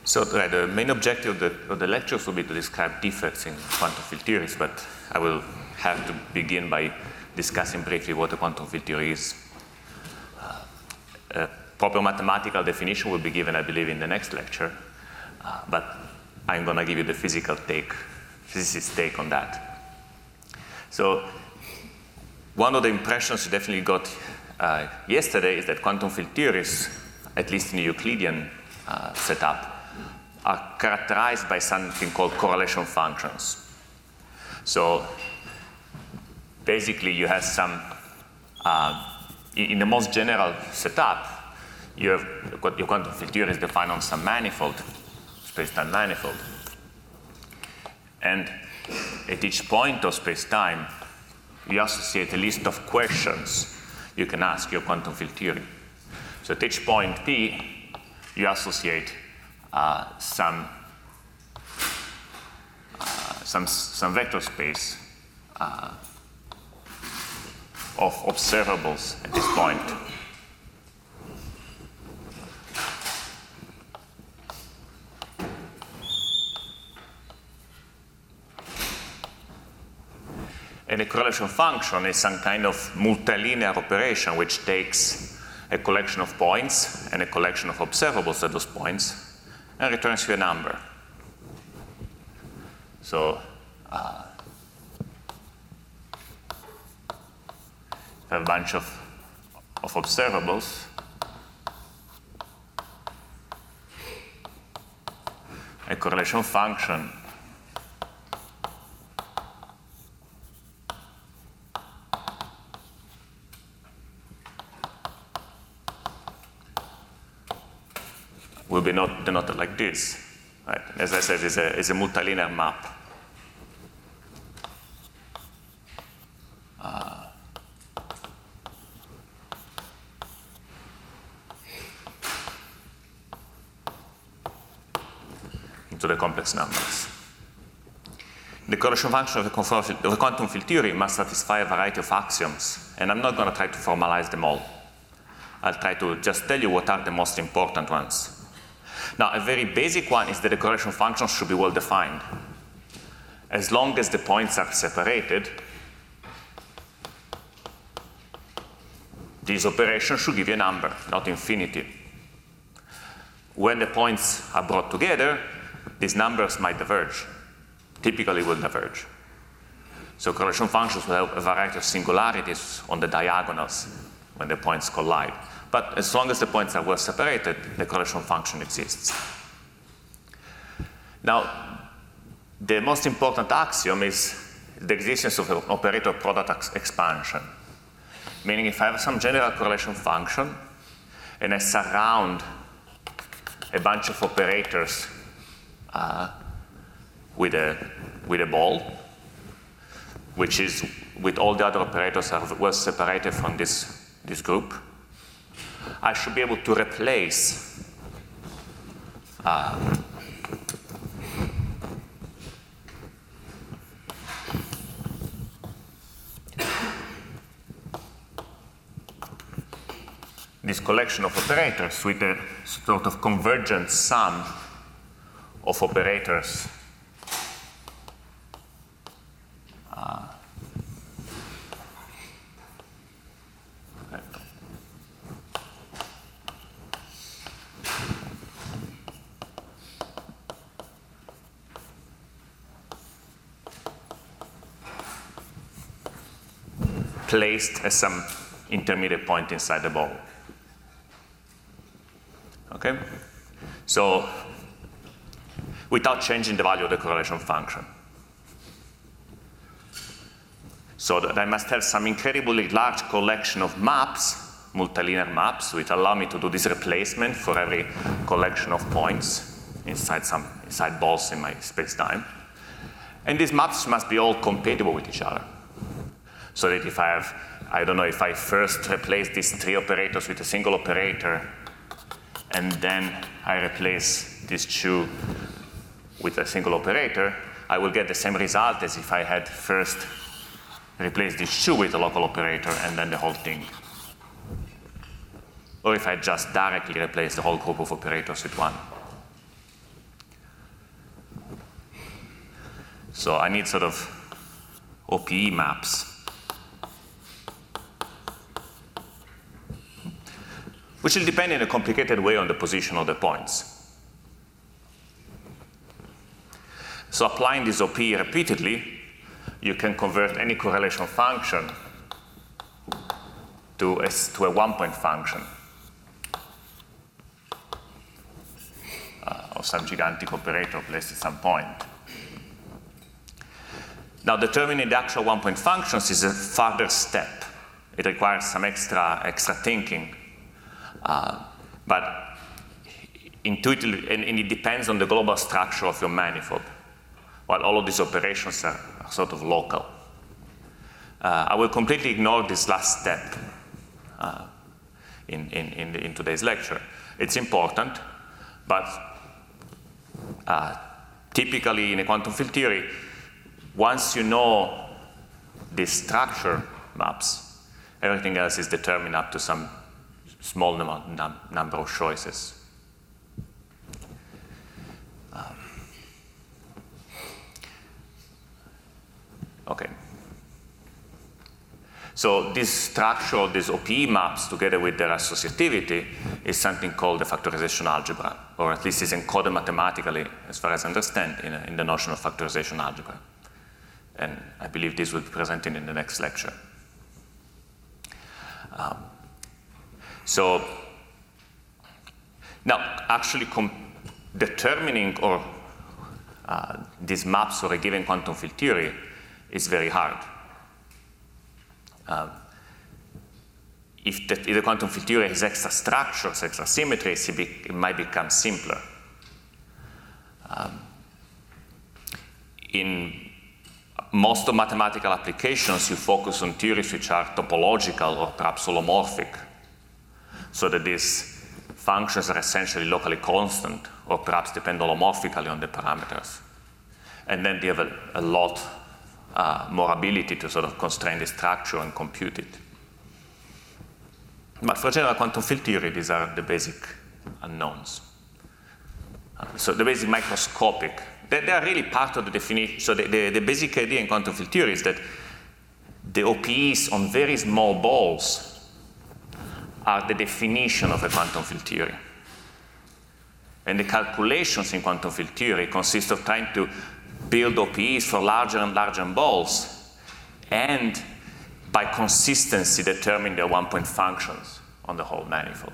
So the main objective of the lectures will be to describe defects in quantum field theories, but I will have to begin by discussing briefly what a quantum field theory is. A proper mathematical definition will be given, I believe, in the next lecture, but I'm going to give you the physicist take on that. So one of the impressions you definitely got yesterday is that quantum field theories, at least in the Euclidean setup, are characterized by something called correlation functions. So basically you have some, in the most general setup, you have your quantum field theory is defined on some manifold, space-time manifold. And at each point of space-time, you associate a list of questions you can ask your quantum field theory. So at each point P, you associate some vector space of observables at this point. And a correlation function is some kind of multilinear operation which takes a collection of points and a collection of observables at those points and returns you a number. So I have a bunch of observables. A correlation function will be denoted like this. Right? As I said, it's a multilinear map. Into the complex numbers. The correlation function of a quantum field theory must satisfy a variety of axioms, and I'm not going to try to formalize them all. I'll try to just tell you what are the most important ones. Now, a very basic one is that the correlation function should be well defined. As long as the points are separated, this operation should give you a number, not infinity. When the points are brought together, these numbers might diverge. Typically will diverge. So correlation functions will have a variety of singularities on the diagonals when the points collide. But as long as the points are well separated, the correlation function exists. Now, the most important axiom is the existence of an operator product expansion. Meaning if I have some general correlation function and I surround a bunch of operators with a ball, which is with all the other operators are well separated from this group, I should be able to replace this collection of operators with a sort of convergent sum of operators placed at some intermediate point inside the ball. Okay? So, without changing the value of the correlation function. So that I must have some incredibly large collection of maps, multilinear maps, which allow me to do this replacement for every collection of points inside balls in my space-time. And these maps must be all compatible with each other. So that if I have, I don't know, if I first replace these three operators with a single operator, and then I replace these two with a single operator, I will get the same result as if I had first replaced these two with a local operator and then the whole thing. Or if I just directly replace the whole group of operators with one. So I need sort of OPE maps, which will depend in a complicated way on the position of the points. So applying this OPE repeatedly, you can convert any correlation function to a one-point function of some gigantic operator placed at some point. Now, determining the actual one-point functions is a further step. It requires some extra thinking, but intuitively, and it depends on the global structure of your manifold, while all of these operations are sort of local. I will completely ignore this last step in today's lecture. It's important, but typically in a quantum field theory, once you know the structure maps, everything else is determined up to some small number of choices. Okay. So this structure, these OPE maps, together with their associativity, is something called the factorization algebra, or at least is encoded mathematically, as far as I understand, in the notion of factorization algebra. And I believe this will be presented in the next lecture. So now, actually determining these maps for a given quantum field theory is very hard. If the quantum field theory has extra structures, extra symmetries, it might become simpler. In most of mathematical applications, you focus on theories which are topological or perhaps holomorphic, so that these functions are essentially locally constant or perhaps depend holomorphically on the parameters. And then they have a lot more ability to sort of constrain the structure and compute it. But for general quantum field theory, these are the basic unknowns. So the basic microscopic, they are really part of the definition. So the basic idea in quantum field theory is that the OPEs on very small balls are the definition of a quantum field theory. And the calculations in quantum field theory consist of trying to build OPEs for larger and larger balls, and by consistency determine their one-point functions on the whole manifold.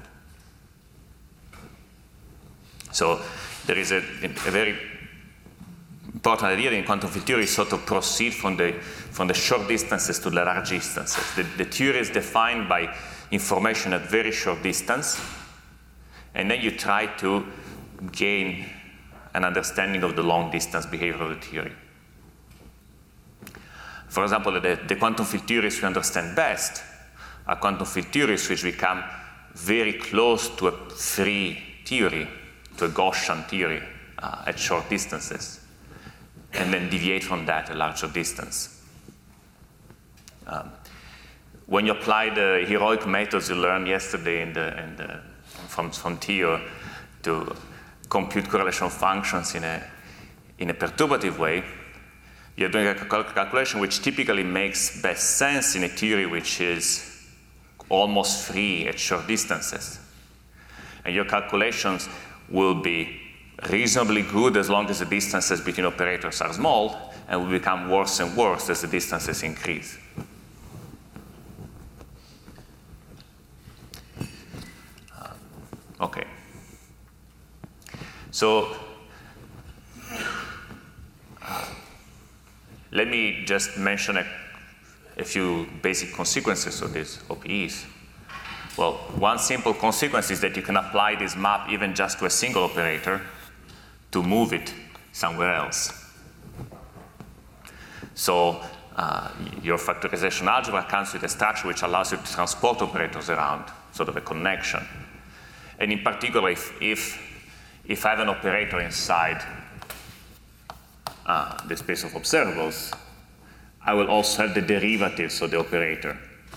So there is a very important idea in quantum field theory, sort of proceed from the short distances to the large distances. The theory is defined by information at very short distance, and then you try to gain an understanding of the long-distance behavior of the theory. For example, the quantum field theories we understand best are quantum field theories which become very close to a free theory, to a Gaussian theory at short distances, and then deviate from that a larger distance. When you apply the heroic methods you learned yesterday from Theo to compute correlation functions in a perturbative way, you're doing a calculation which typically makes best sense in a theory which is almost free at short distances. And your calculations will be reasonably good as long as the distances between operators are small, and will become worse and worse as the distances increase. Okay. So let me just mention a few basic consequences of these OPEs. Well, one simple consequence is that you can apply this map even just to a single operator to move it somewhere else. So your factorization algebra comes with a structure which allows you to transport operators around, sort of a connection. And in particular, if I have an operator inside the space of observables, I will also have the derivatives of the operator.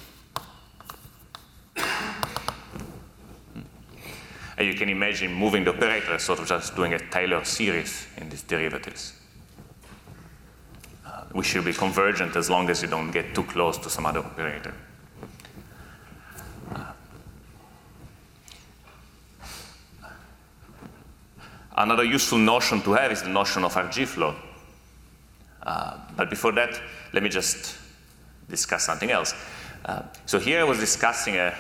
And you can imagine moving the operator as sort of just doing a Taylor series in these derivatives. which should be convergent as long as you don't get too close to some other operator. Another useful notion to have is the notion of RG flow. But before that, let me just discuss something else. So here I was discussing a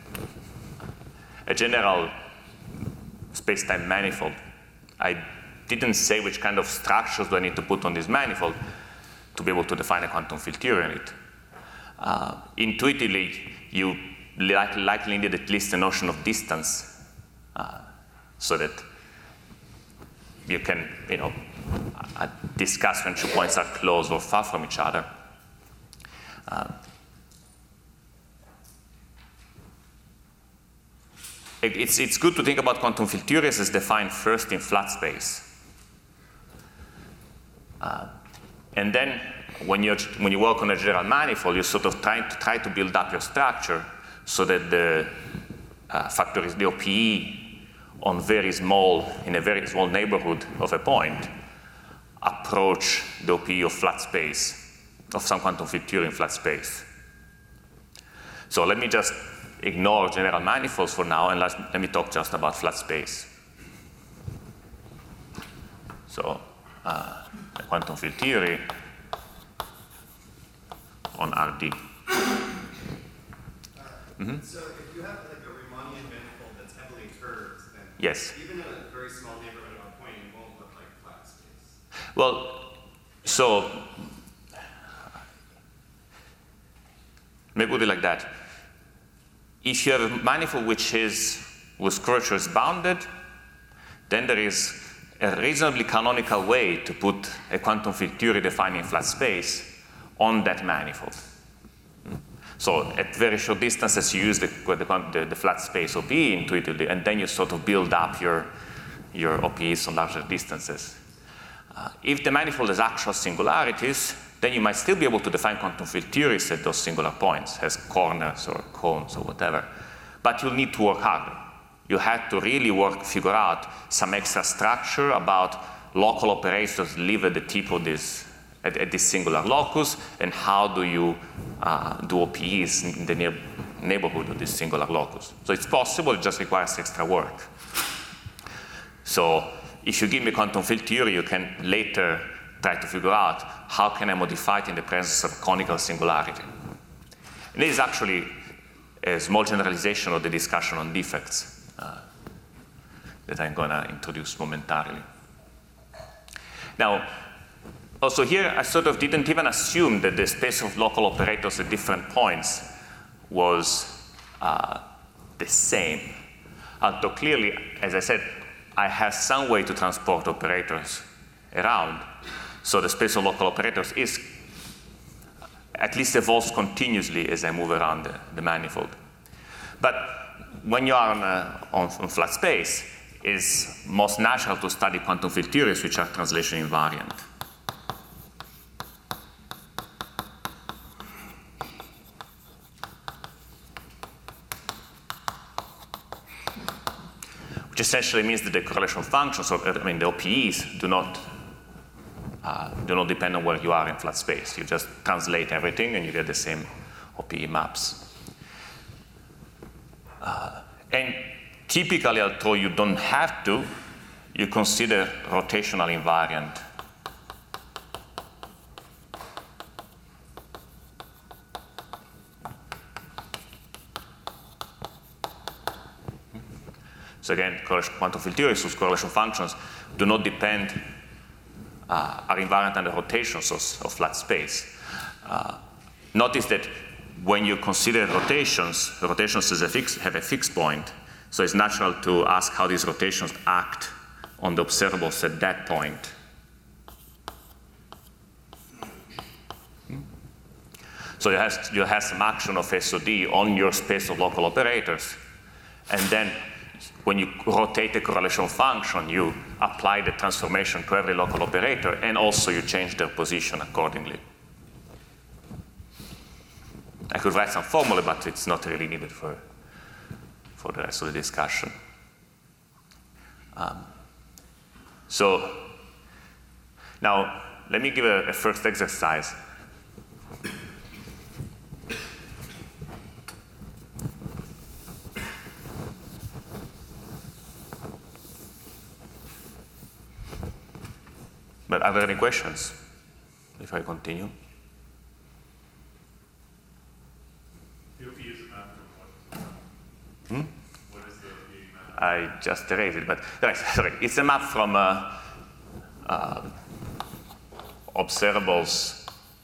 general space-time manifold. I didn't say which kind of structures do I need to put on this manifold to be able to define a quantum field theory in it. Intuitively, you likely need at least a notion of distance so that you can, discuss when 2 points are close or far from each other. It's good to think about quantum field theories as defined first in flat space. And then when you work on a general manifold, you're sort of try to build up your structure so that the factor is the OPE in a very small neighborhood of a point approach the OPE of flat space, of some quantum field theory in flat space. So let me just ignore general manifolds for now and let me talk just about flat space. So a quantum field theory on RD. So if you have like a Riemannian manifold that's heavily curved, then yes. Even in a very small neighborhood of a point, it won't look like flat space. Well, so let me put it like that. If you have a manifold whose curvature is bounded, then there is a reasonably canonical way to put a quantum field theory defining flat space on that manifold. So at very short distances, you use the flat space OPE intuitively, and then you sort of build up your OPEs on larger distances. If the manifold has actual singularities, then you might still be able to define quantum field theories at those singular points, as corners or cones or whatever. But you'll need to work harder. You have to really figure out some extra structure about local operators live at the tip of this, at this singular locus, and how do you do OPEs in the neighborhood of this singular locus. So it's possible, it just requires extra work. So if you give me quantum field theory, you can later try to figure out how can I modify it in the presence of conical singularity. And this is actually a small generalization of the discussion on defects that I'm going to introduce momentarily. Now, also here, I sort of didn't even assume that the space of local operators at different points was the same. Although clearly, as I said, I have some way to transport operators around. So the space of local operators is at least evolves continuously as I move around the manifold. But when you are on flat space, it's most natural to study quantum field theories which are translation invariant. Which essentially means that the correlation functions, the OPEs, do not depend on where you are in flat space. You just translate everything and you get the same OPE maps. And typically, although you don't have to, you consider rotational invariant. So again, quantum field theories whose correlation functions do not depend, are invariant under rotations of flat space. Notice that when you consider rotations have a fixed point, so it's natural to ask how these rotations act on the observables at that point. So you have some action of SOD on your space of local operators, and then when you rotate the correlation function, you apply the transformation to every local operator, and also you change their position accordingly. I could write some formula, but it's not really needed for the rest of the discussion. So now let me give a first exercise. But are there any questions if I continue? What is the map? I just erased it, but sorry, it's a map from observables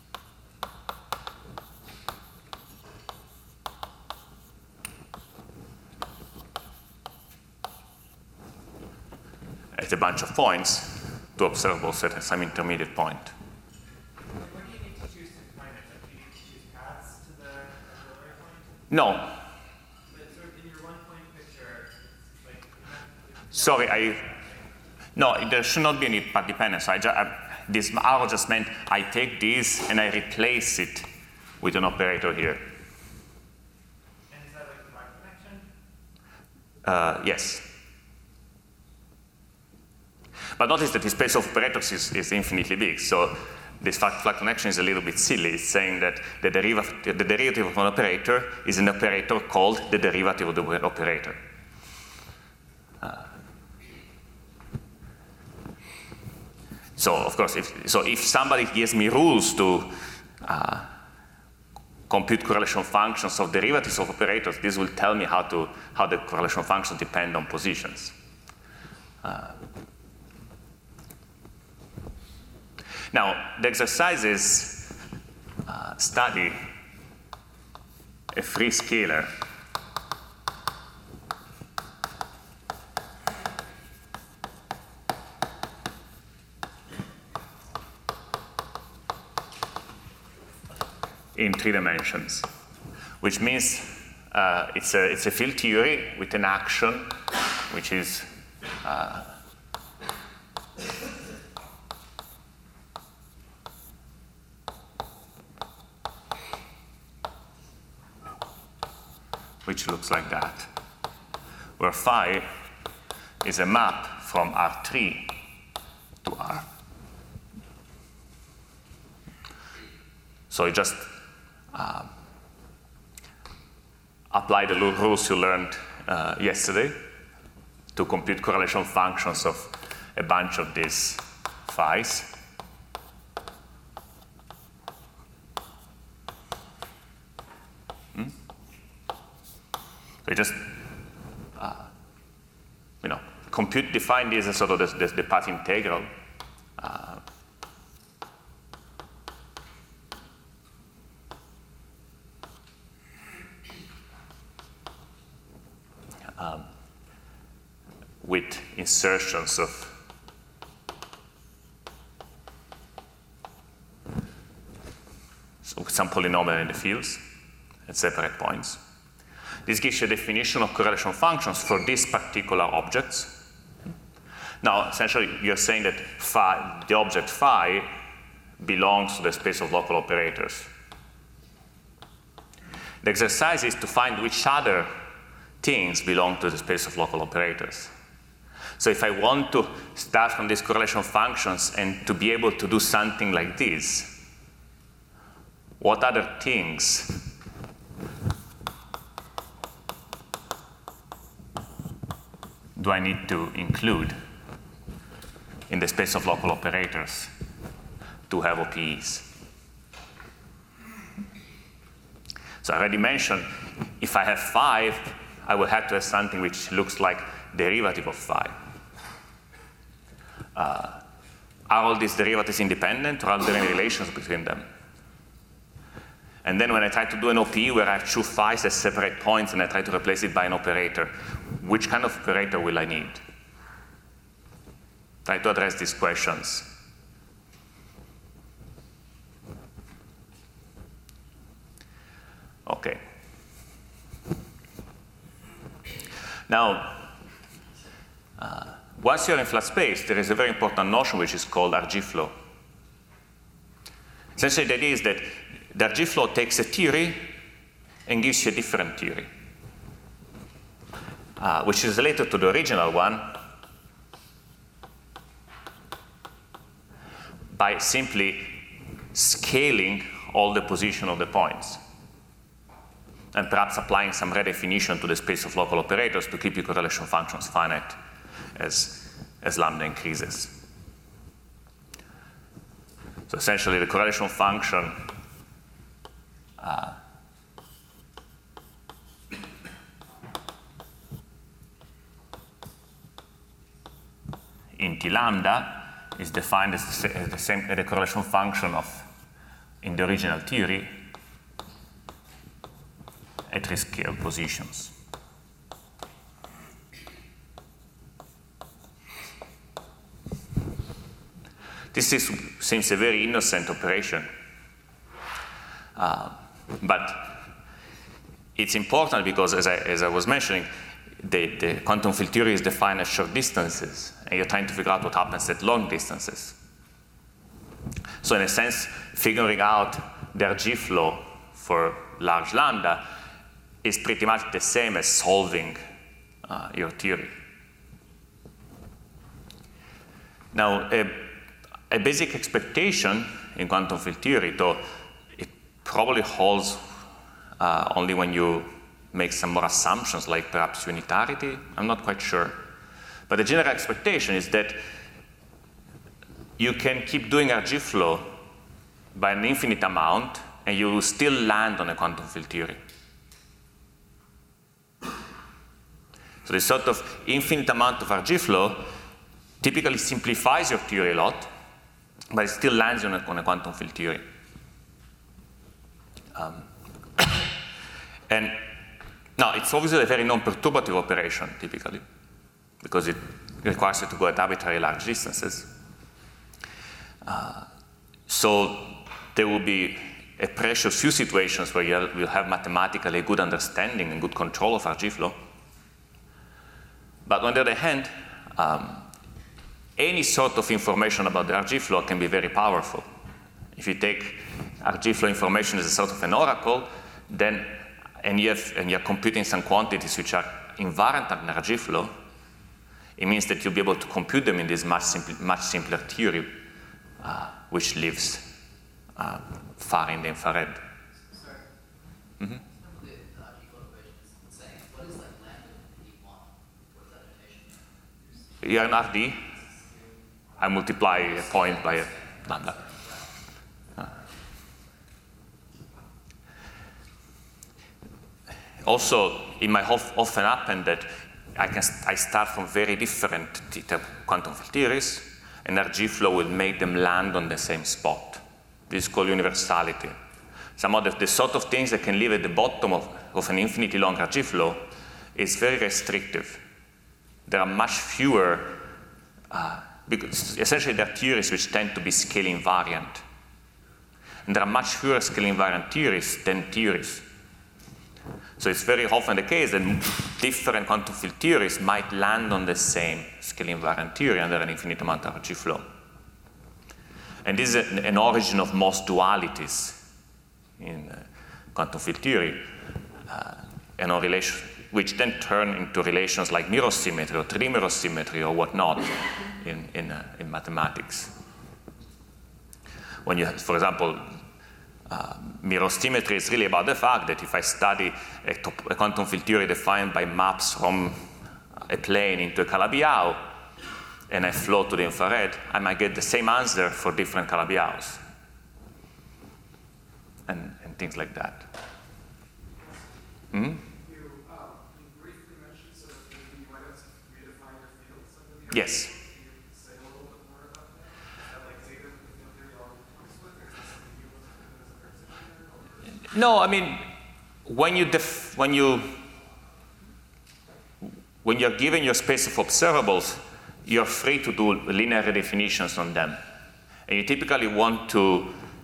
at a bunch of points to observables at some intermediate point. What do you need to choose to define it? Like, do you need to choose paths to the auxiliary point? No. But sort of in your one-point picture, it's like... Sorry, no, there should not be any path dependence. This arrow just meant I take this and I replace it with an operator here. And is that like the black connection? Yes. But notice that the space of operators is infinitely big. So this flat connection is a little bit silly. It's saying that the derivative of an operator is an operator called the derivative of the operator. So of course, if somebody gives me rules to compute correlation functions of derivatives of operators, this will tell me how the correlation functions depend on positions. Now, the exercises study a free scalar in 3 dimensions, which means it's a field theory with an action which is which looks like that, where phi is a map from R3 to R. So you just apply the rules you learned yesterday to compute correlation functions of a bunch of these phis. So you just define this as sort of the path integral. With insertions of some polynomial in the fields at separate points. This gives you a definition of correlation functions for these particular objects. Now, essentially, you're saying that the object phi belongs to the space of local operators. The exercise is to find which other things belong to the space of local operators. So if I want to start from these correlation functions and to be able to do something like this, what other things do I need to include in the space of local operators to have OPEs? So I already mentioned, if I have 5, I will have to have something which looks like derivative of phi. Are all these derivatives independent, or are there any relations between them? And then when I try to do an OPE where I have 2 phis at separate points and I try to replace it by an operator, which kind of operator will I need? Try to address these questions. Okay. Now, once you're in flat space, there is a very important notion which is called RG flow. Essentially, the idea is that the RG flow takes a theory and gives you a different theory, which is related to the original one, by simply scaling all the position of the points, and perhaps applying some redefinition to the space of local operators to keep your correlation functions finite as lambda increases. So essentially, the correlation function in T lambda is defined as the correlation function in the original theory at rescale positions. This seems a very innocent operation, but it's important because, as I was mentioning, the quantum field theory is defined as short distances, and you're trying to figure out what happens at long distances. So in a sense, figuring out the RG flow for large lambda is pretty much the same as solving your theory. Now, a basic expectation in quantum field theory, though it probably holds only when you make some more assumptions, like perhaps unitarity, I'm not quite sure. But the general expectation is that you can keep doing RG flow by an infinite amount, and you will still land on a quantum field theory. So this sort of infinite amount of RG flow typically simplifies your theory a lot, but it still lands on a quantum field theory. And now, it's obviously a very non-perturbative operation, typically, because it requires you to go at arbitrarily large distances. So there will be a precious few situations where you'll have mathematically a good understanding and good control of RG flow. But on the other hand, any sort of information about the RG flow can be very powerful. If you take RG flow information as a sort of an oracle, then and you're computing some quantities which are invariant on RG flow, it means that you'll be able to compute them in this much simpler theory, which lives far in the infrared. Mm-hmm. You're an RD. I multiply a point by a lambda. Also, it might often happen that I start from very different quantum field theories, and RG flow will make them land on the same spot. This is called universality. Some of the sort of things that can live at the bottom of an infinitely long RG flow is very restrictive. There are much fewer, because essentially there are theories which tend to be scale invariant. And there are much fewer scale invariant theories than theories. So it's very often the case that different quantum field theories might land on the same scale invariant theory under an infinite amount of RG flow. And this is an origin of most dualities in quantum field theory, which then turn into relations like mirror symmetry or trimirror symmetry or whatnot in mathematics. When you, for example, mirror symmetry is really about the fact that if I study a quantum field theory defined by maps from a plane into a Calabi-Yau, and I flow to the infrared, I might get the same answer for different Calabi-Yaus, and things like that. Mm-hmm. You briefly mentioned sort of maybe you might have to redefine your fields under the Yes. Can you say a little bit more about that? Is that like data with the field theory already comes with, or is this something you want to do as a practitioner? No, I mean, when you're given your space of observables, you're free to do linear redefinitions on them. And you typically want to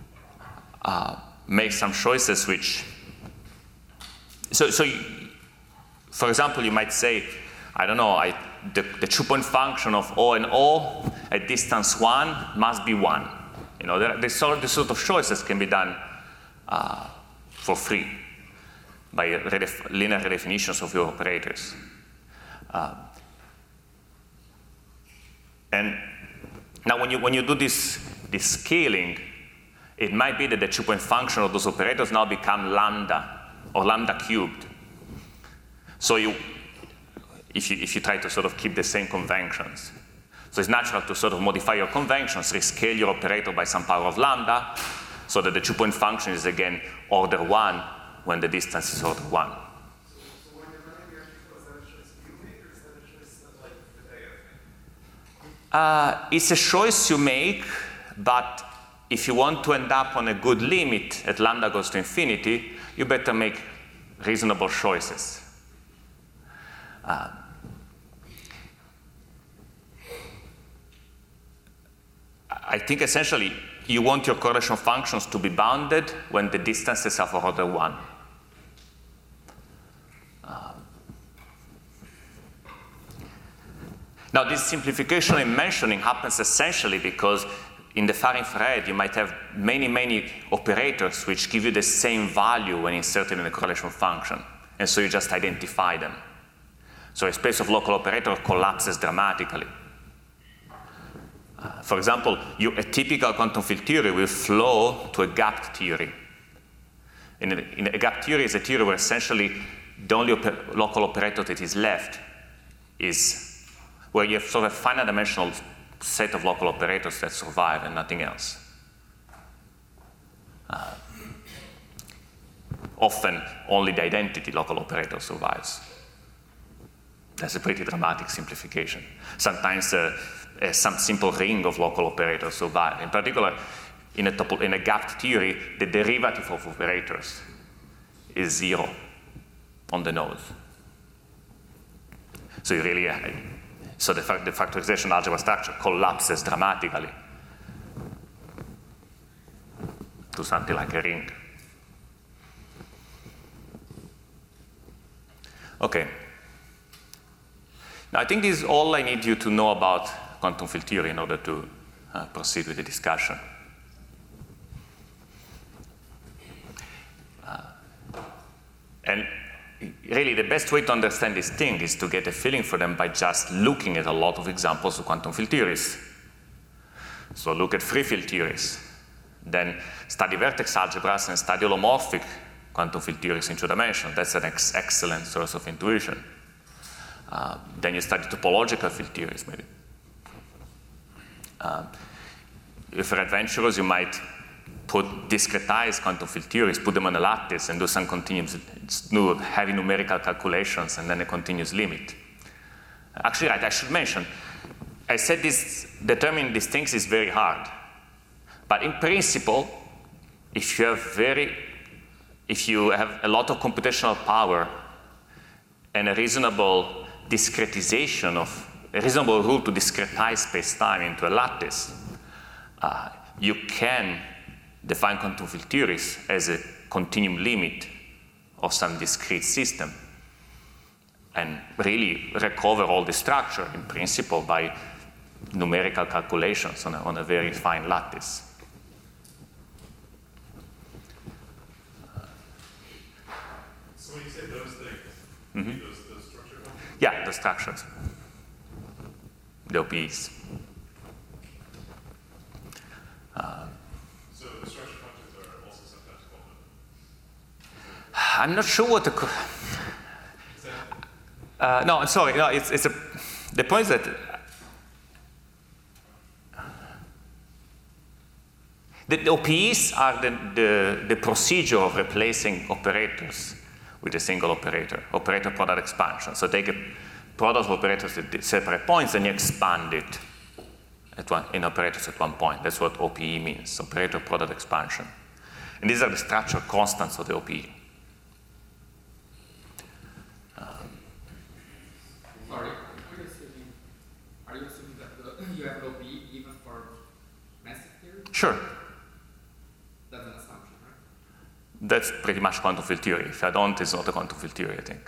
make some choices which... So for example, you might say, I don't know, the two-point function of O and O at distance 1 must be 1. You know, this sort of choices can be done for free by linear redefinitions of your operators. And now when you do this this scaling, it might be that the two-point function of those operators now become lambda or lambda cubed. So if you try to sort of keep the same conventions. So it's natural to sort of modify your conventions, rescale your operator by some power of lambda, so that the two-point function is again order 1 when the distance is order 1. So when you're running the actual, is that a choice you make, or is that a choice that like the data make? It's a choice you make, but if you want to end up on a good limit at lambda goes to infinity, you better make reasonable choices. I think essentially you want your correlation functions to be bounded when the distances are for order 1. Now, this simplification I'm mentioning happens essentially because in the far infrared, you might have many, many operators which give you the same value when inserted in a correlation function. And so you just identify them. So a space of local operator collapses dramatically. For example, a typical quantum field theory will flow to a gapped theory. In a gapped theory is a theory where essentially the only local operator that is left is where you have sort of a finite dimensional set of local operators that survive and nothing else. Often, only the identity local operator survives. That's a pretty dramatic simplification. Sometimes some simple ring of local operators survive. In particular, in a gapped theory, the derivative of operators is 0 on the node. So you really so the factorization algebra structure collapses dramatically to something like a ring. Okay. Now, I think this is all I need you to know about quantum field theory in order to proceed with the discussion. And really, the best way to understand this thing is to get a feeling for them by just looking at a lot of examples of quantum field theories. So look at free field theories. Then study vertex algebras and study holomorphic quantum field theories in 2 dimensions. That's an excellent source of intuition. Then you study topological field theories, maybe. If you're adventurous, you might discretize quantum field theories, put them on a lattice, and do some continuous, heavy numerical calculations, and then a continuous limit. Actually, right, I should mention, I said determining these things is very hard. But in principle, if you have a lot of computational power and a reasonable discretization of a reasonable rule to discretize space-time into a lattice, you can define quantum field theories as a continuum limit of some discrete system and really recover all the structure in principle by numerical calculations on a very fine lattice. So when you say those things, those structure functions? Yeah, the structures. The OPEs. So the structure functions are also sometimes called I'm not sure what no, I'm sorry. No, the point is that the OPEs are the procedure of replacing operators with a single operator product expansion. So take a product of operators at separate points and you expand it in operators at one point. That's what OPE means, operator product expansion. And these are the structural constants of the OPE. Sorry, are you assuming that you have an OPE even for massive theory? Sure. That's an assumption, right? That's pretty much quantum field theory. If I don't, it's not a quantum field theory, I think.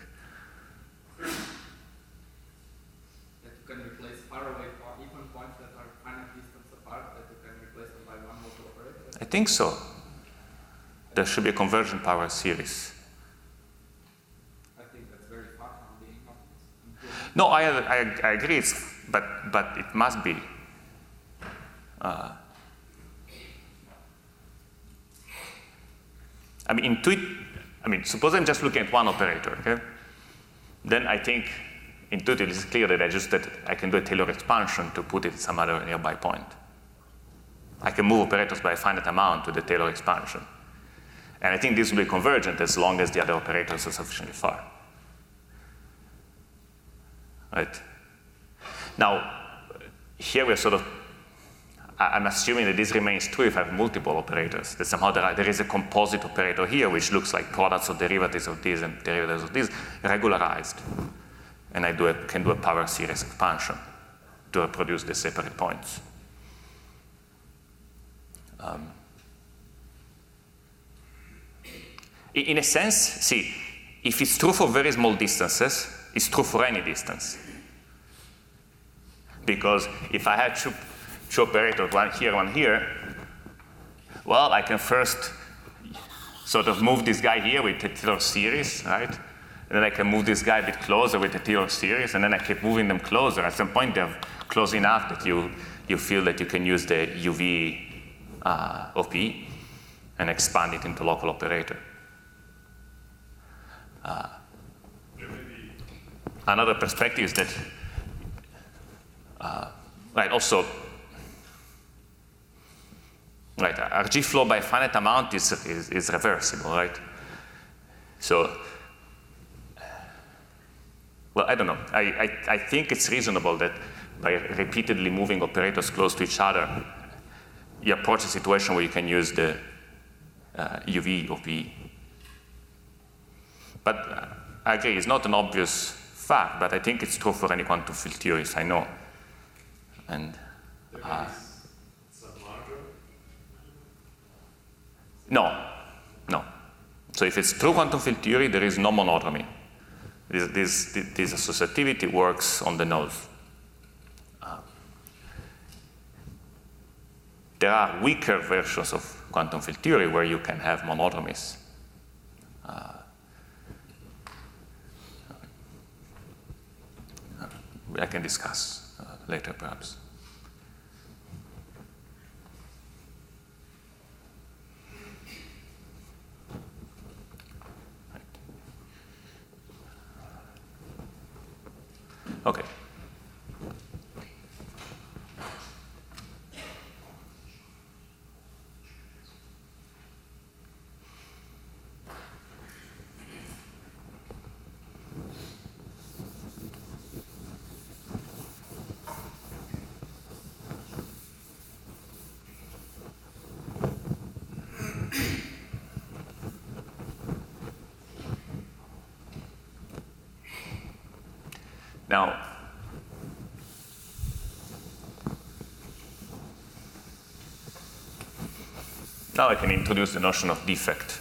That you can replace faraway even points that are finite distance apart, that you can replace them by one local operator? I think so. There should be a convergent power series. I think that's very far from being obvious. No, I agree, but it must be. suppose I'm just looking at one operator, okay? Then I think intuitively it's clear that I can do a Taylor expansion to put it at some other nearby point. I can move operators by a finite amount to the Taylor expansion. And I think this will be convergent as long as the other operators are sufficiently far. Right? Now, here we're I'm assuming that this remains true if I have multiple operators, that somehow there is a composite operator here which looks like products of derivatives of this and derivatives of this regularized. And I can do a power series expansion to reproduce the separate points. In a sense, see, if it's true for very small distances, it's true for any distance. Because if I had two operators, one here, well, I can first sort of move this guy here with a Taylor series, right? And then I can move this guy a bit closer with a Taylor series, and then I keep moving them closer. At some point, they're close enough that you feel that you can use the UV OP and expand it into local operator. Another perspective is that, RG flow by finite amount is reversible, right? So, well, I don't know. I think it's reasonable that by repeatedly moving operators close to each other, you approach a situation where you can use the UV OP. But I agree, it's not an obvious fact, but I think it's true for any quantum field theorists I know. And no. So if it's true quantum field theory, there is no monodromy. This associativity works on the nose. There are weaker versions of quantum field theory where you can have monodromies. I can discuss later, perhaps. Okay. Now I can introduce the notion of defect.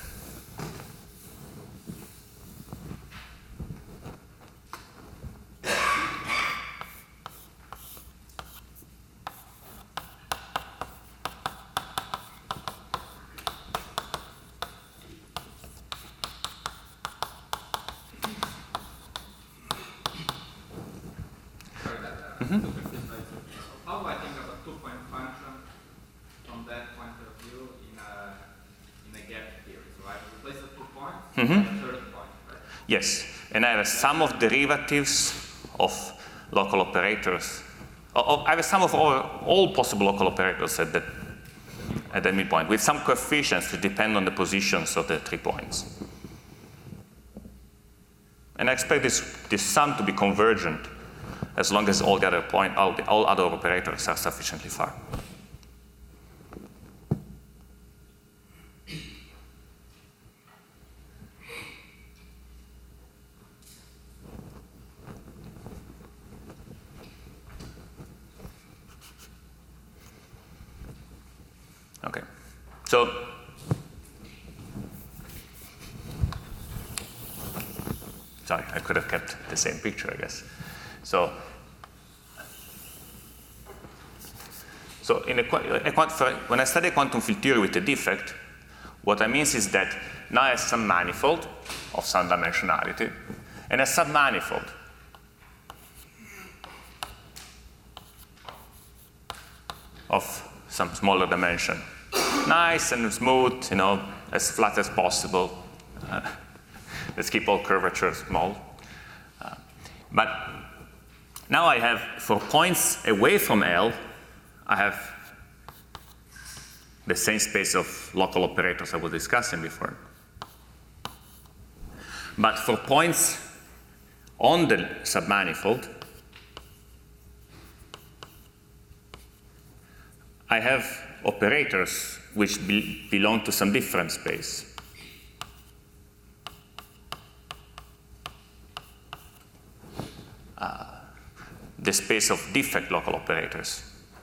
How do I think of a two-point function from that point of view in a gap theory? So I replace the 2 points with a third point, right? Yes, and I have a sum of derivatives of local operators. I have a sum of all possible local operators at that midpoint, with some coefficients that depend on the positions of the 3 points. And I expect this sum to be convergent as long as all other operators are sufficiently far. Okay, so sorry, I could have kept the same picture, I guess. So when I study quantum field theory with a defect, what I mean is that now I have some manifold of some dimensionality, and a submanifold of some smaller dimension. Nice and smooth, as flat as possible. Let's keep all curvature small. But now I have, for points away from L, I have the same space of local operators I was discussing before. But for points on the submanifold, I have operators which belong to some different space. The space of defect local operators.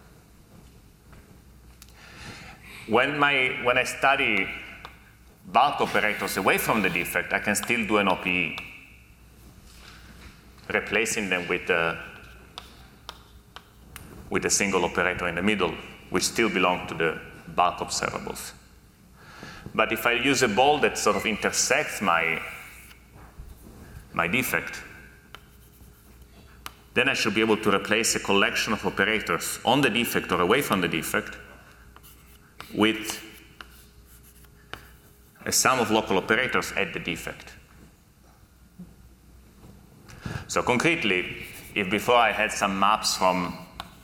When I study bulk operators away from the defect, I can still do an OPE, replacing them with a single operator in the middle, which still belong to the bulk observables. But if I use a ball that sort of intersects my defect, then I should be able to replace a collection of operators on the defect or away from the defect with a sum of local operators at the defect. So concretely, if before I had some maps from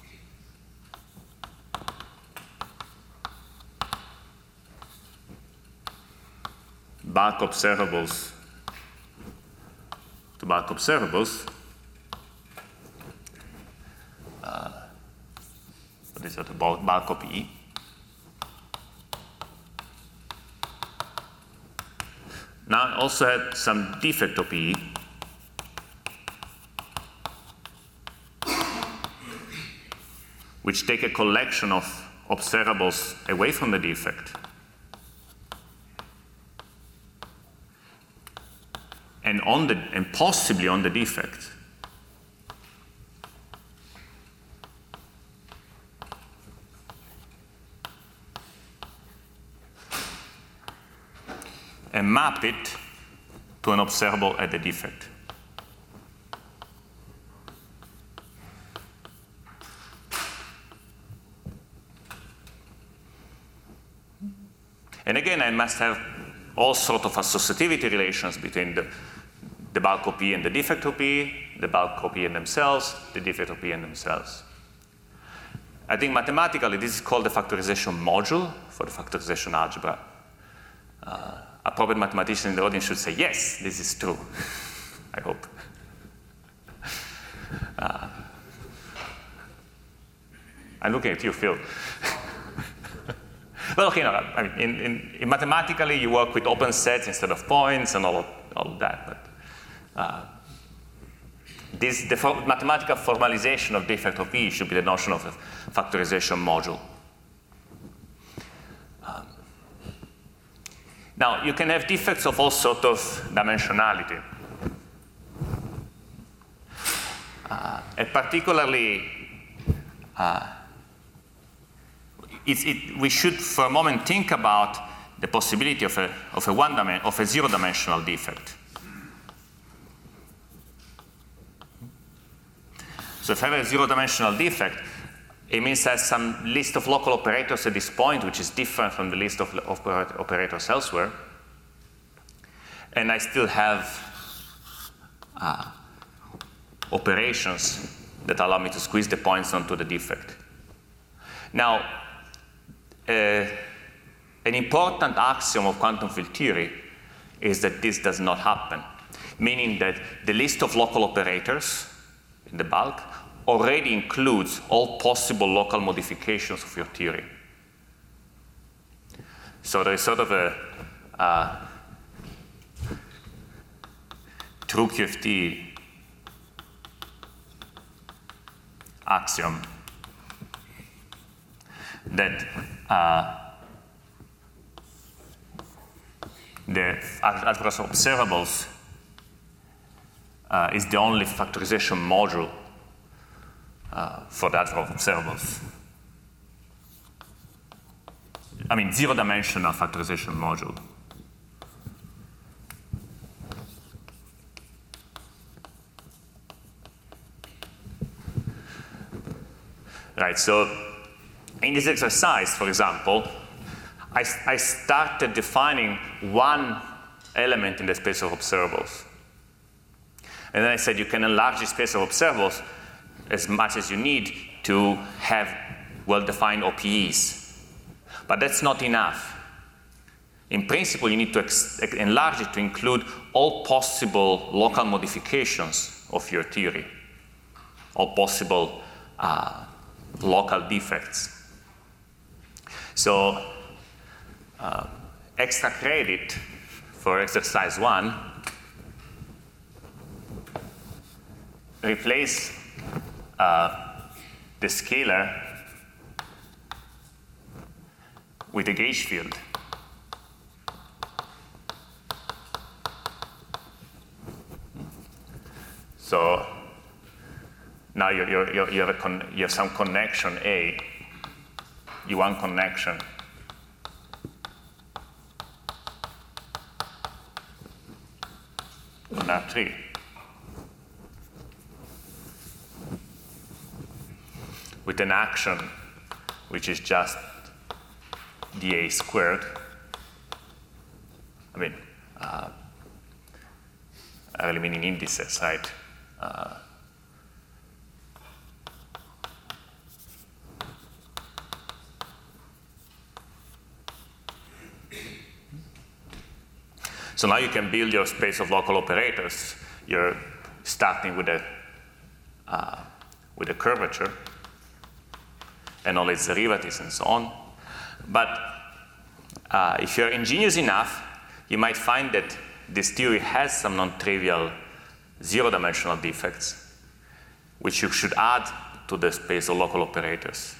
bulk observables to bulk observables, these are the bulk OPE. Now I also have some defect OPE, which take a collection of observables away from the defect and possibly on the defect. And map it to an observable at the defect. And again, I must have all sorts of associativity relations between the bulk OPE and the defect OPE, the bulk OPE and themselves, the defect OPE and themselves. I think mathematically this is called the factorization module for the factorization algebra. A proper mathematician in the audience should say, yes, this is true. I hope. I'm looking at you, Phil. Well, okay, no, I mean, in mathematically, you work with open sets instead of points and all of that. But the mathematical formalization of defect OPE should be the notion of a factorization module. Now, you can have defects of all sorts of dimensionality. And particularly, we should for a moment think about the possibility of a zero-dimensional defect. So if I have a zero-dimensional defect, it means I have some list of local operators at this point, which is different from the list of operators elsewhere. And I still have operations that allow me to squeeze the points onto the defect. Now, an important axiom of quantum field theory is that this does not happen, meaning that the list of local operators in the bulk already includes all possible local modifications of your theory. So there is sort of a true QFT axiom that the algebra of observables is the only factorization module for the algebra of observables. I mean, zero-dimensional factorization module. Right, so in this exercise, for example, I started defining one element in the space of observables. And then I said you can enlarge the space of observables as much as you need to have well-defined OPEs. But that's not enough. In principle, you need to enlarge it to include all possible local modifications of your theory, all possible local defects. So extra credit for exercise 1, replace the scalar with a gauge field. So now you have some connection A, U1 connection. On R3. With an action which is just dA squared. I mean, I really mean in indices, right? So now you can build your space of local operators. You're starting with a curvature and all its derivatives and so on. But if you're ingenious enough, you might find that this theory has some non-trivial zero-dimensional defects, which you should add to the space of local operators.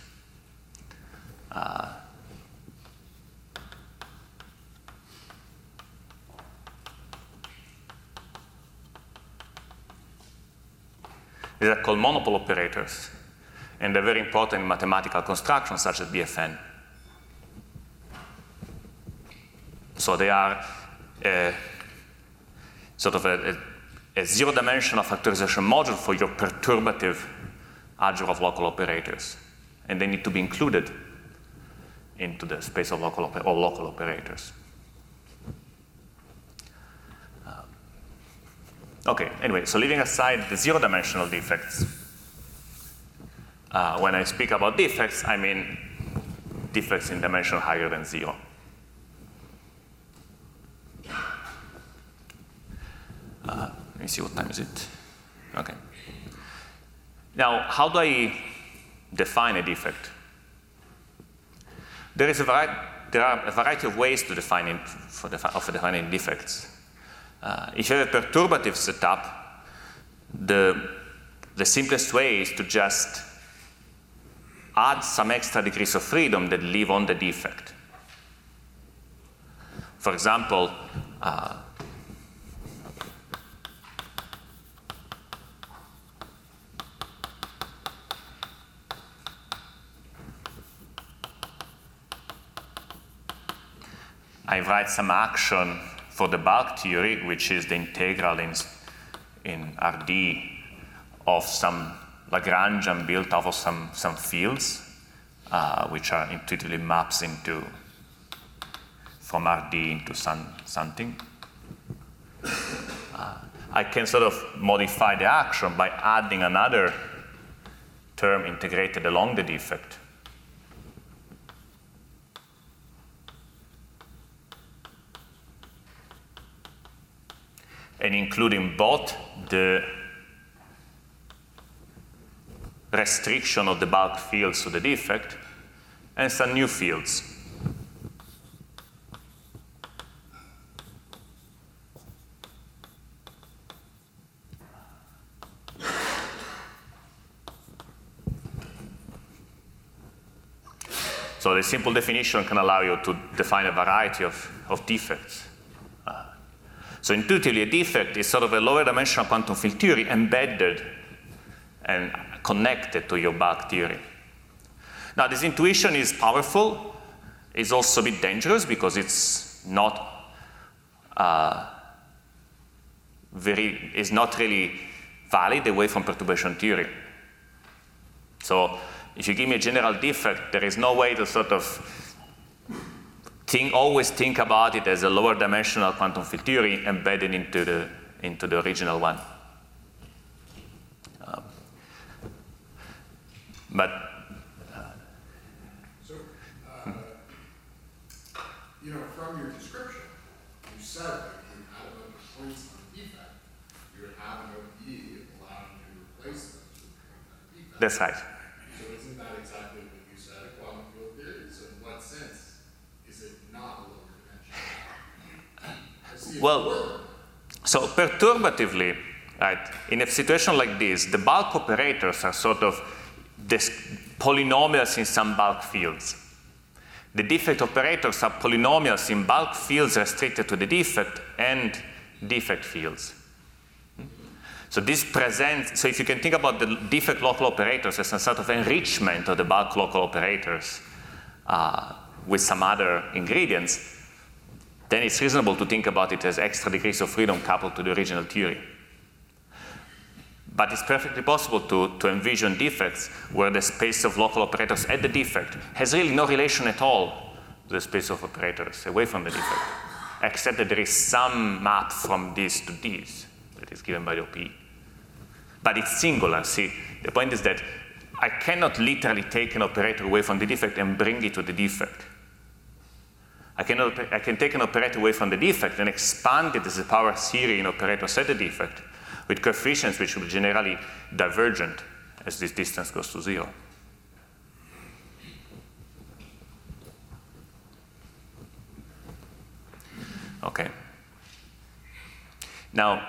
These are called monopole operators, and they're very important in mathematical constructions such as BFN. So they are sort of a zero-dimensional factorization module for your perturbative algebra of local operators, and they need to be included into the space of local operators. Okay, anyway, so leaving aside the zero-dimensional defects, when I speak about defects, I mean defects in dimension higher than 0. Let me see, what time is it? Okay. Now, how do I define a defect? There are a variety of ways to define defining defects. If you have a perturbative setup, the simplest way is to just add some extra degrees of freedom that live on the defect. For example, I write some action for the bulk theory, which is the integral in RD of some Lagrangian built out of some fields, which are intuitively maps from RD into something. I can sort of modify the action by adding another term integrated along the defect. And including both the restriction of the bulk fields to the defect and some new fields. So the simple definition can allow you to define a variety of defects. So intuitively, a defect is sort of a lower dimensional quantum field theory embedded and connected to your bulk theory. Now, this intuition is powerful. It's also a bit dangerous because it's not really valid away from perturbation theory. So if you give me a general defect, there is no way to sort of always think about it as a lower dimensional quantum field theory embedded into the original one. But you know, from your description, you said that if you had a bunch of points on a defect, you would have an OPE allowing you to replace them to become that defect. that's right. So isn't that exactly what you said in quantum field theory? So in what sense is it not a lower dimension? I see it Well, so perturbatively, right, in a situation like this, the bulk operators are sort of polynomials in some bulk fields. The defect operators are polynomials in bulk fields restricted to the defect and defect fields. So this presents, so if you can think about the defect local operators as a sort of enrichment of the bulk local operators with some other ingredients, then it's reasonable to think about it as extra degrees of freedom coupled to the original theory. But it's perfectly possible to envision defects where the space of local operators at the defect has really no relation at all to the space of operators away from the defect, except that there is some map from this to this that is given by the OPE. But it's singular. See, the point is that I cannot literally take an operator away from the defect and bring it to the defect. I can take an operator away from the defect and expand it as a power series in operators at the defect, with coefficients which will be generally divergent as this distance goes to 0. Okay. Now,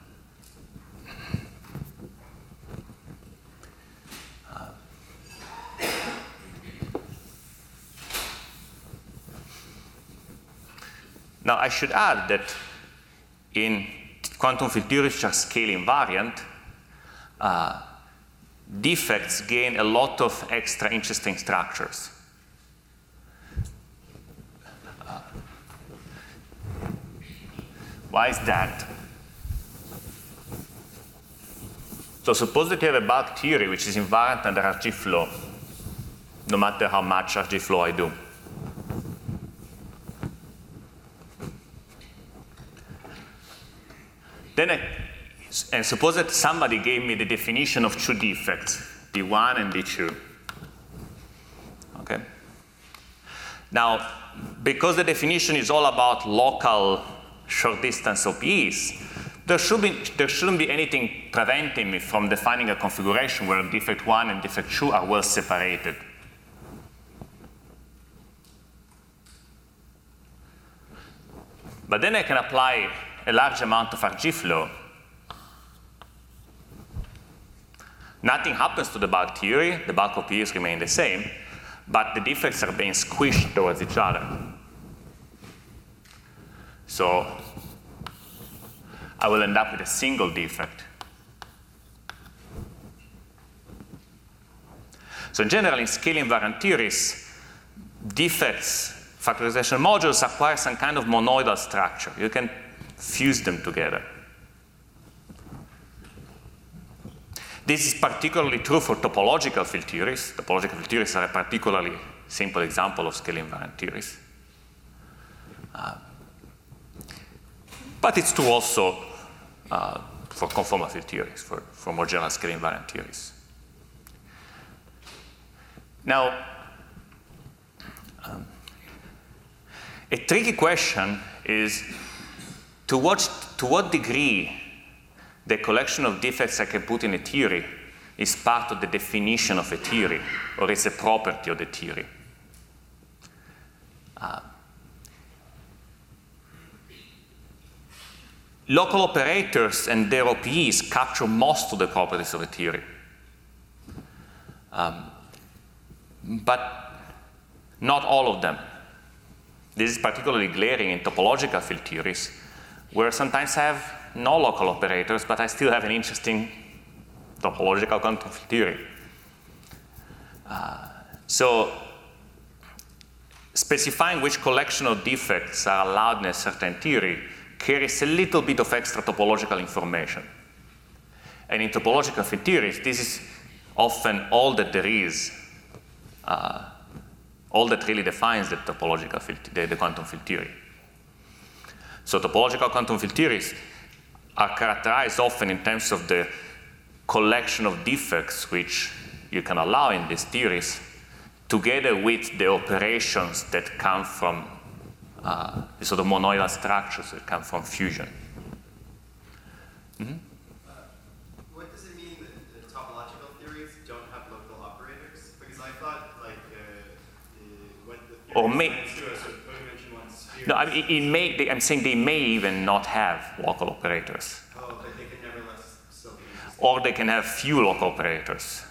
I should add that in quantum field theories which are scale invariant, defects gain a lot of extra interesting structures. Why is that? So suppose that you have a bulk theory which is invariant under RG flow, no matter how much RG flow I do. And suppose that somebody gave me the definition of two defects, D1 and D2. Okay? Now, because the definition is all about local short distance OPEs, there shouldn't be anything preventing me from defining a configuration where defect 1 and defect 2 are well separated. But then I can apply a large amount of RG flow. Nothing happens to the bulk theory, the bulk OPEs remain the same, but the defects are being squished towards each other. So I will end up with a single defect. So in general, in scale invariant theories, defects, factorization modules acquire some kind of monoidal structure. You can fuse them together. This is particularly true for topological field theories. Topological field theories are a particularly simple example of scale invariant theories. But it's true also for conformal field theories, for more general scale invariant theories. Now, a tricky question is to what degree the collection of defects I can put in a theory is part of the definition of a theory, or is a property of the theory. Local operators and their OPEs capture most of the properties of a theory. But not all of them. This is particularly glaring in topological field theories, where sometimes I have no local operators, but I still have an interesting topological quantum field theory. So specifying which collection of defects are allowed in a certain theory carries a little bit of extra topological information. And in topological field theories, this is often all that there is all that really defines the topological the quantum field theory. So topological quantum field theories are characterized often in terms of the collection of defects which you can allow in these theories, together with the operations that come from the sort of monoidal structures that come from fusion. Mm-hmm. What does it mean that the topological theories don't have local operators? Because I thought, like, when the Or theory may- science to us, with dimension one sphere. No, I mean, I'm saying they may even not have local operators. Oh, but they can nevertheless still be existing. Or they can have few local operators.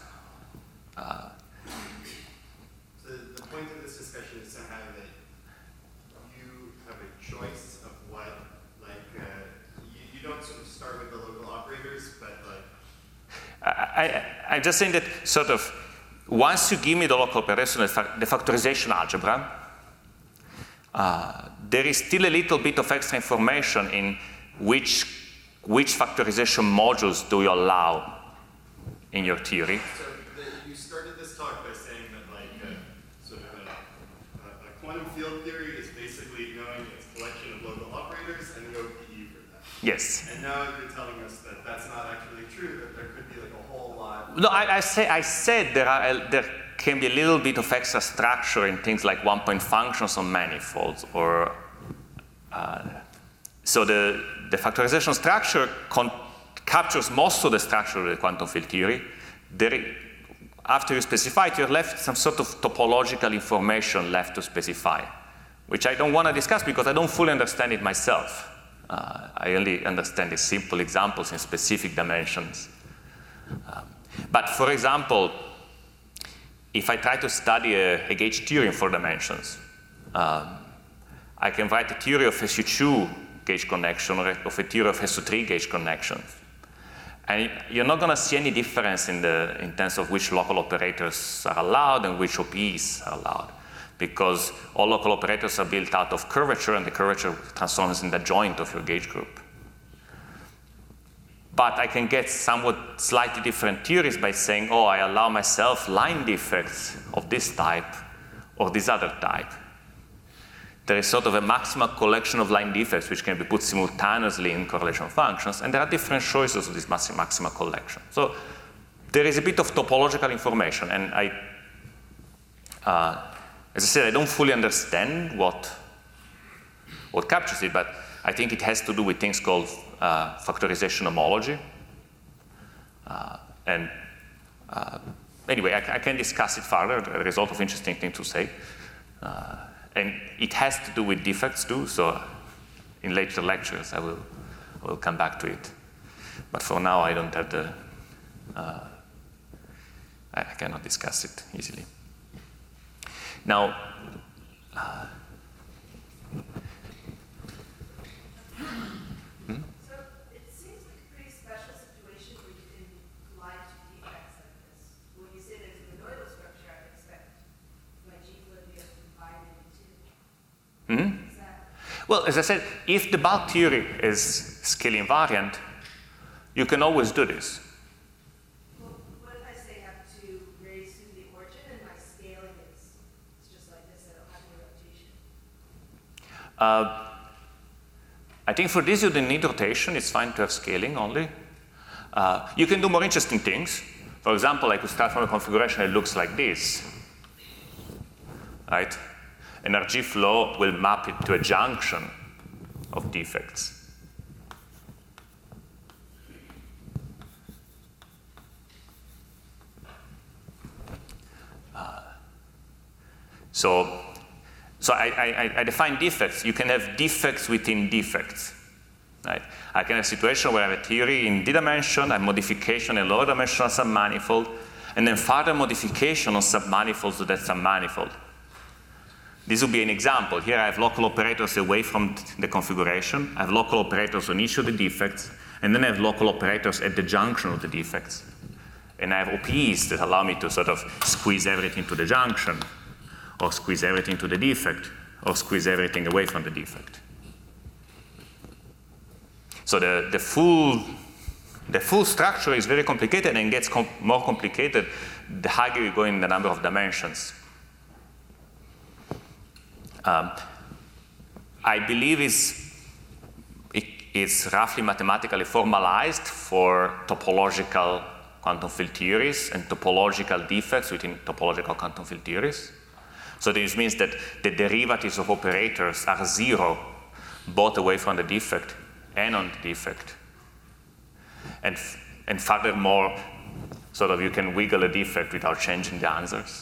So the point of this discussion is somehow that you have a choice of what, like, you don't sort of start with the local operators, but like. I'm just saying that sort of once you give me the local operation, the factorization algebra, there is still a little bit of extra information in which factorization modules do you allow in your theory. So you started this talk by saying that, like, sort of a quantum field theory is basically knowing its collection of local operators and the OPE for that. Yes. And now you're telling us that that's not actually true, that there could be like a whole lot. No, I said there can be a little bit of extra structure in things like one-point functions on manifolds, or so the factorization structure captures most of the structure of the quantum field theory. After you specify it, you're left some sort of topological information left to specify, which I don't want to discuss because I don't fully understand it myself. I only understand the simple examples in specific dimensions. But for example, if I try to study a gauge theory in 4 dimensions, I can write a theory of SU2 gauge connection or of a theory of SU3 gauge connections. And you're not going to see any difference in terms of which local operators are allowed and which OPEs are allowed, because all local operators are built out of curvature, and the curvature transforms in the joint of your gauge group. But I can get somewhat slightly different theories by saying, oh, I allow myself line defects of this type or this other type. There is sort of a maximal collection of line defects which can be put simultaneously in correlation functions, and there are different choices of this maximal collection. So there is a bit of topological information, and as I said, I don't fully understand what captures it, but I think it has to do with things called factorization homology. Anyway, I can discuss it further. There is a lot of interesting things to say. And it has to do with defects too, so in later lectures I will come back to it. But for now I don't have the, I cannot discuss it easily. Now, So it seems like a pretty special situation where you can collide 2 defects like this. When you say there's a monoidal structure, I expect my G-flip to be divided into 2. Is that? well, as I said, if the bulk theory is scale invariant, you can always do this. Well, what if I say I have to raise to the origin and my scaling is just like this, I don't have any rotation? I think for this you don't need rotation, it's fine to have scaling only. You can do more interesting things. For example, I could start from a configuration that looks like this, right? Energy flow will map it to a junction of defects. So I define defects. You can have defects within defects. Right? I can have a situation where I have a theory in D dimension, I have modification in lower dimensional submanifold, and then further modification on submanifolds to that submanifold. This would be an example. Here I have local operators away from the configuration. I have local operators on each of the defects, and then I have local operators at the junction of the defects. And I have OPEs that allow me to sort of squeeze everything to the junction, or squeeze everything to the defect, or squeeze everything away from the defect. So the full structure is very complicated and gets more complicated the higher you go in the number of dimensions. I believe it's roughly mathematically formalized for topological quantum field theories and topological defects within topological quantum field theories. So this means that the derivatives of operators are zero, both away from the defect and on the defect. And furthermore, sort of you can wiggle a defect without changing the answers.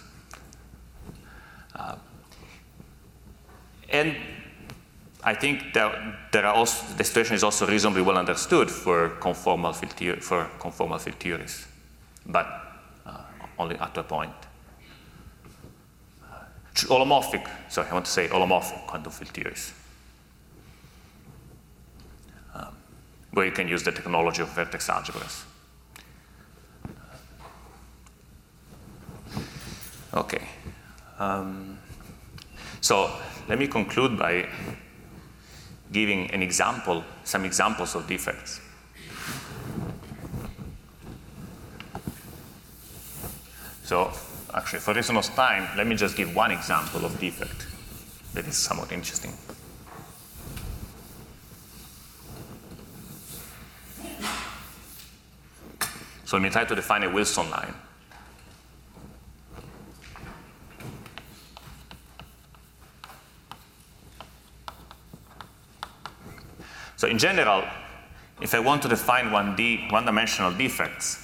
And I think there are also, the situation is also reasonably well understood for conformal field theories, but only up to a point. Holomorphic quantum field theories, where you can use the technology of vertex algebras. Okay. So let me conclude by giving some examples of defects. So actually, for reason of time, let me just give one example of defect that is somewhat interesting. So let me try to define a Wilson line. So in general, if I want to define one-dimensional defects,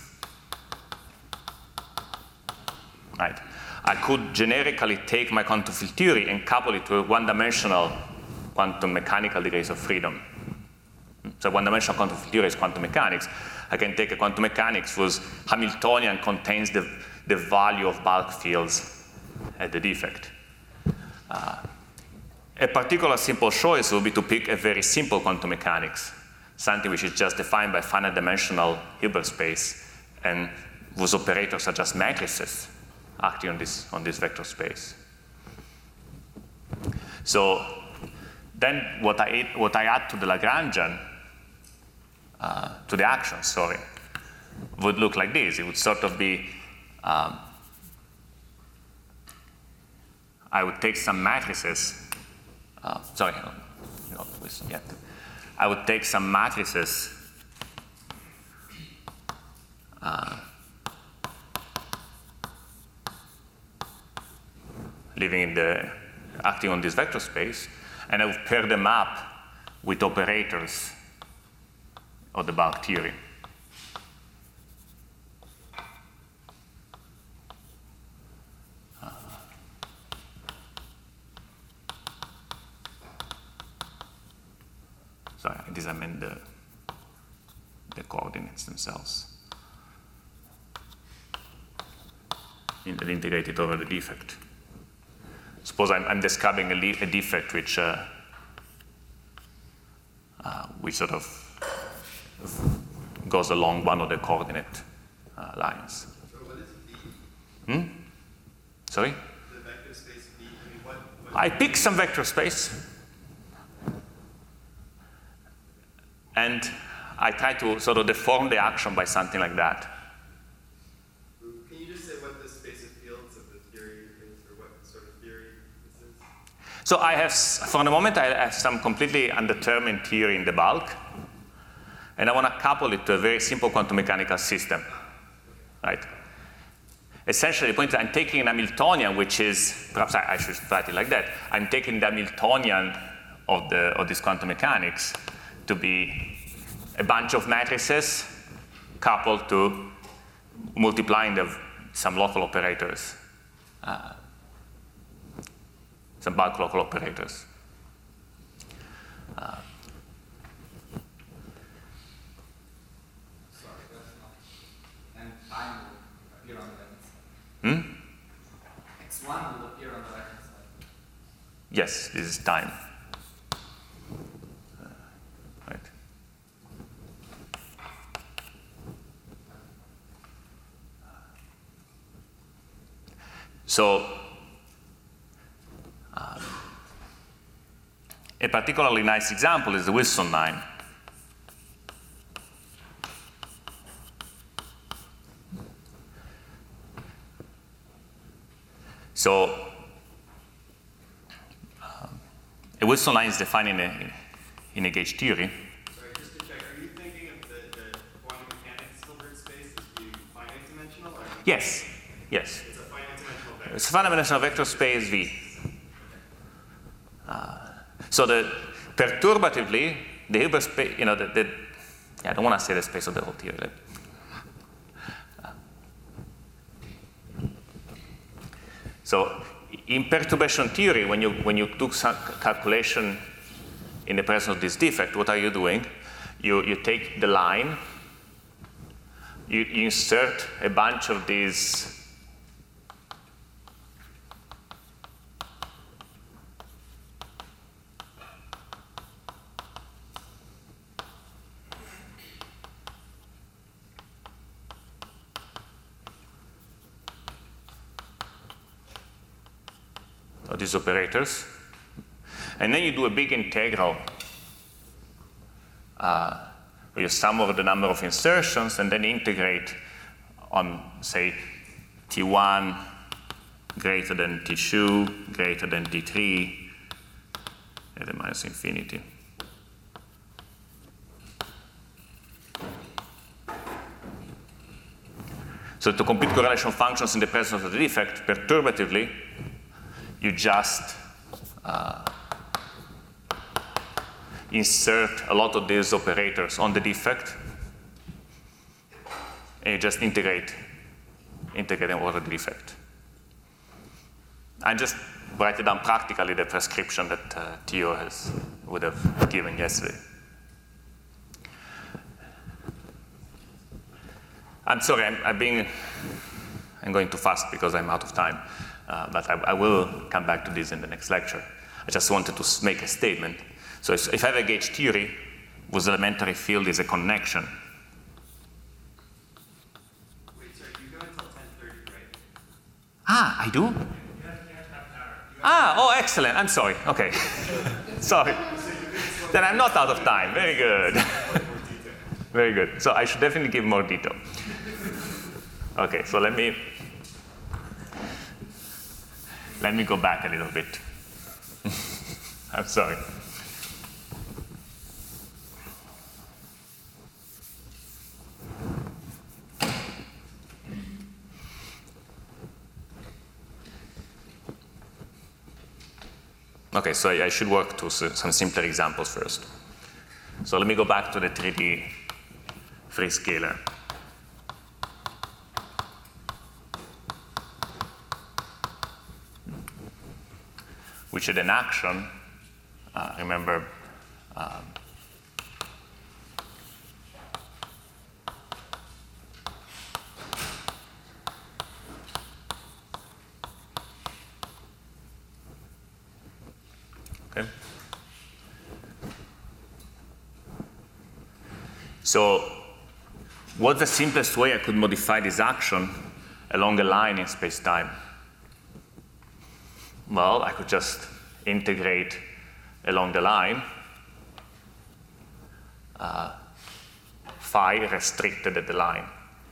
right, I could generically take my quantum field theory and couple it to a one-dimensional quantum mechanical degrees of freedom. So one-dimensional quantum field theory is quantum mechanics. I can take a quantum mechanics whose Hamiltonian contains the value of bulk fields at the defect. A particular simple choice would be to pick a very simple quantum mechanics, something which is just defined by finite dimensional Hilbert space and whose operators are just matrices acting on this vector space. So then what I add to the Lagrangian, to the action, would look like this. It would sort of be, I would take some matrices. Not this yet. I would take some matrices acting on this vector space, and I would pair them up with operators of the bulk theory. Sorry, these I meant the coordinates themselves. Integrated over the defect. Suppose I'm describing a defect which sort of goes along one of the coordinate lines. So what is V? Sorry? The vector space V, what I pick some vector space and I try to sort of deform the action by something like that. Can you just say what the space of fields of the theory is, or what sort of theory this is? So I have, for the moment, I have some completely undetermined theory in the bulk, and I want to couple it to a very simple quantum mechanical system, right? Essentially, the point is I'm taking an Hamiltonian, which is, perhaps I should write it like that. I'm taking the Hamiltonian of this quantum mechanics to be a bunch of matrices coupled to multiplying some local operators, some bulk local operators. Sorry, that's not. And time will appear on the left side. X1 will appear on the left side. Yes, this is time. Right. So, a particularly nice example is the Wilson line. So, Wilson line is defined in a gauge theory. Sorry, just to check, are you thinking of the quantum mechanics Hilbert space as being finite dimensional? Or Yes. It's a finite dimensional vector. It's a finite dimensional vector space V. So perturbatively, the Hilbert space, I don't want to say the space of the whole theory. So in perturbation theory, when you do some calculation in the presence of this defect, what are you doing? You take the line, you insert a bunch of these these operators, and then you do a big integral where you sum over the number of insertions and then integrate on, say, T1 greater than T2 greater than T3 at the minus infinity. So to compute correlation functions in the presence of the defect perturbatively, you just insert a lot of these operators on the defect, and you just integrate them over the defect. I just write it down practically, the prescription that Theo would have given yesterday. I'm sorry, I'm going too fast because I'm out of time. But I will come back to this in the next lecture. I just wanted to make a statement. So if I have a gauge theory whose elementary field is a connection. Wait, sorry, you go until 10:30, right? I do? You have half an hour. Oh, excellent. I'm sorry. Okay. Sorry. Then I'm not out of time. Very good. Very good. So I should definitely give more detail. Okay, so let me go back a little bit. I'm sorry. Okay, so I should work to some simpler examples first. So let me go back to the 3D free scalar. Which had an action, remember, okay. So what's the simplest way I could modify this action along a line in space-time? Well, I could just integrate along the line phi restricted at the line.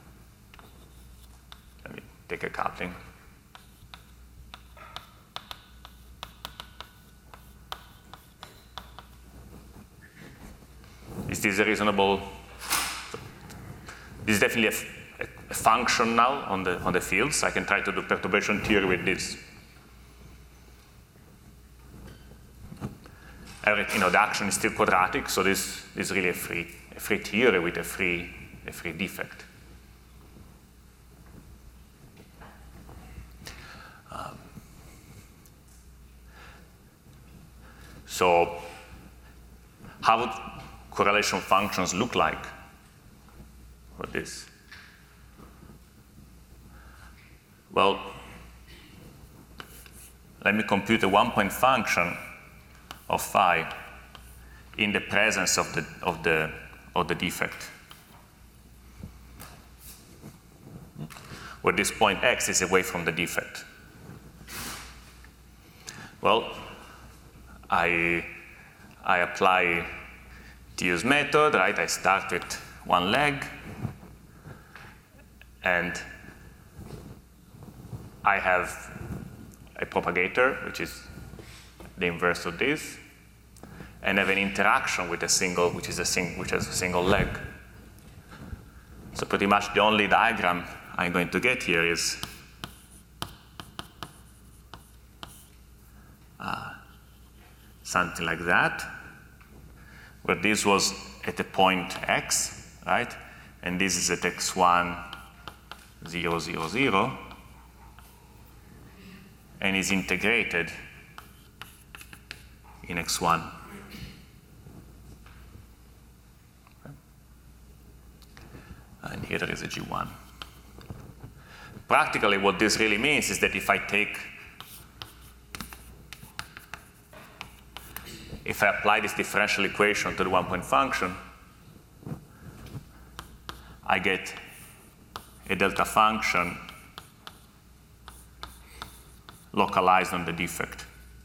Let me take a coupling. Is this a reasonable? This is definitely a function now on the fields. I can try to do perturbation theory with this. The action is still quadratic, so this is really a free theory with a free defect. So how would correlation functions look like for this? Well, let me compute a one-point function of phi in the presence of the defect, where this point x is away from the defect. Well, I apply Theo's method, right? I start with one leg, and I have a propagator, which is the inverse of this, and have an interaction with a single, which has a single leg. So pretty much the only diagram I'm going to get here is something like that, where this was at a point x, right? And this is at x1, 0, 0, 0, and is integrated in x1. And here there is a g1. Practically, what this really means is that if I apply this differential equation to the one-point function, I get a delta function localized on the defect.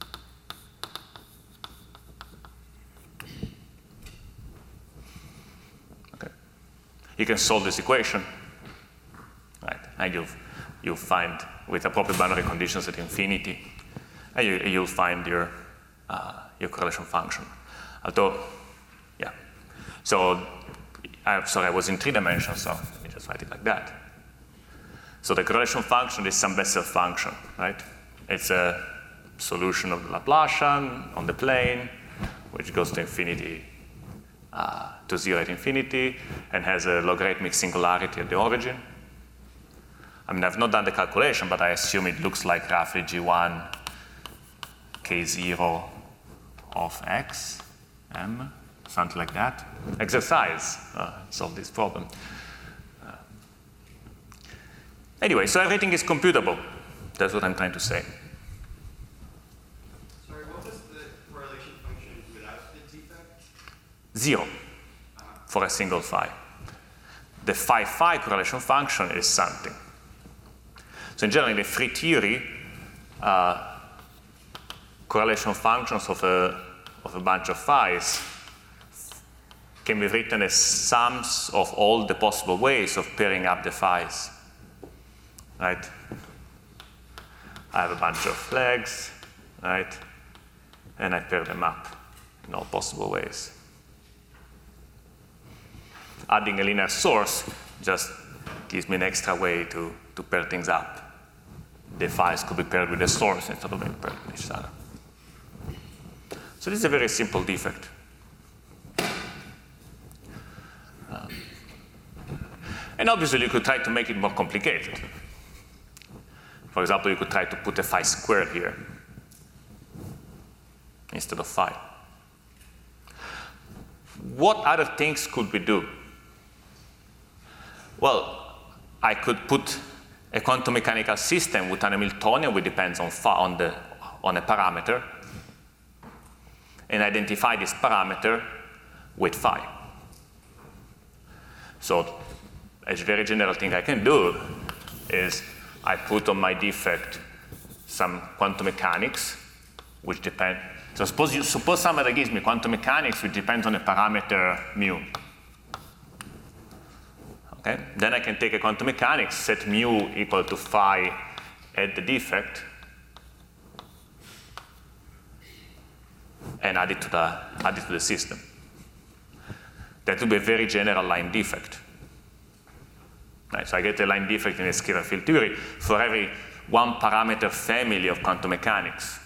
Okay. You can solve this equation, right? And you'll find, with appropriate boundary conditions at infinity, and you'll find your correlation function. Although, yeah. So, I was in 3 dimensions, so let me just write it like that. So the correlation function is some Bessel function, right? It's a solution of the Laplacian on the plane, which goes to infinity, to 0 at infinity, and has a logarithmic singularity at the origin. I mean, I've not done the calculation, but I assume it looks like roughly G1 K0 of x, m, something like that. Exercise, solve this problem. Anyway, so everything is computable. That's what I'm trying to say. Sorry, what was the correlation function without the defect? 0 for a single phi. The phi correlation function is something. So in general, in the free theory, correlation functions of a bunch of phi's can be written as sums of all the possible ways of pairing up the phi's, right? I have a bunch of legs, right? And I pair them up in all possible ways. Adding a linear source just gives me an extra way to pair things up. The phi's could be paired with the source instead of being paired with each other. So this is a very simple defect. And obviously you could try to make it more complicated. For example, you could try to put a phi squared here instead of phi. What other things could we do? Well, I could put a quantum mechanical system with an Hamiltonian which depends on a parameter, and identify this parameter with phi. So a very general thing I can do is I put on my defect some quantum mechanics, which depend. So suppose somebody gives me quantum mechanics which depends on a parameter mu. Okay? Then I can take a quantum mechanics, set mu equal to phi at the defect, and add it to the system. That would be a very general line defect. Right, so I get a line defect in a scalar field theory for every one parameter family of quantum mechanics.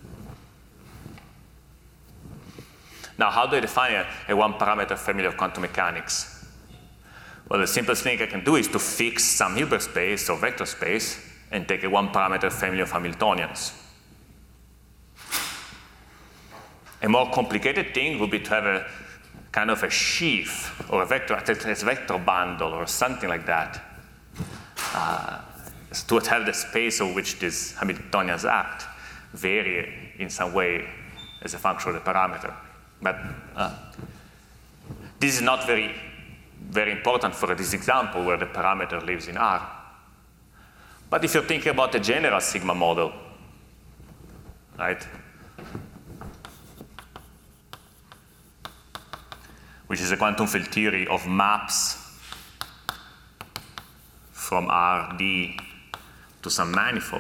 Now, how do I define a one parameter family of quantum mechanics? Well, the simplest thing I can do is to fix some Hilbert space or vector space and take a one parameter family of Hamiltonians. A more complicated thing would be to have a kind of a sheaf or a vector bundle or something like that, to have the space of which these Hamiltonians act vary in some way as a function of the parameter. But this is not very, very important for this example where the parameter lives in R. But if you're thinking about a general sigma model, right, which is a quantum field theory of maps from RD to some manifold.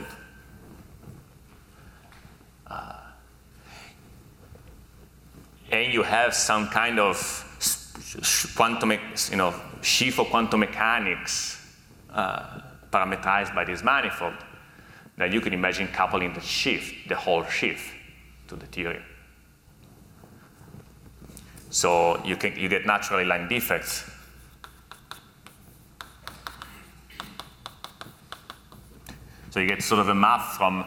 and you have some kind of quantum, sheaf of quantum mechanics parameterized by this manifold, then you can imagine coupling the whole sheaf to the theory. So you get naturally line defects. So you get sort of a map from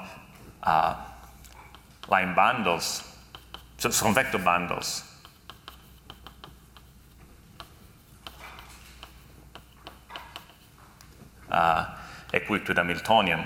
line bundles, so from vector bundles. Equipped with a Hamiltonian.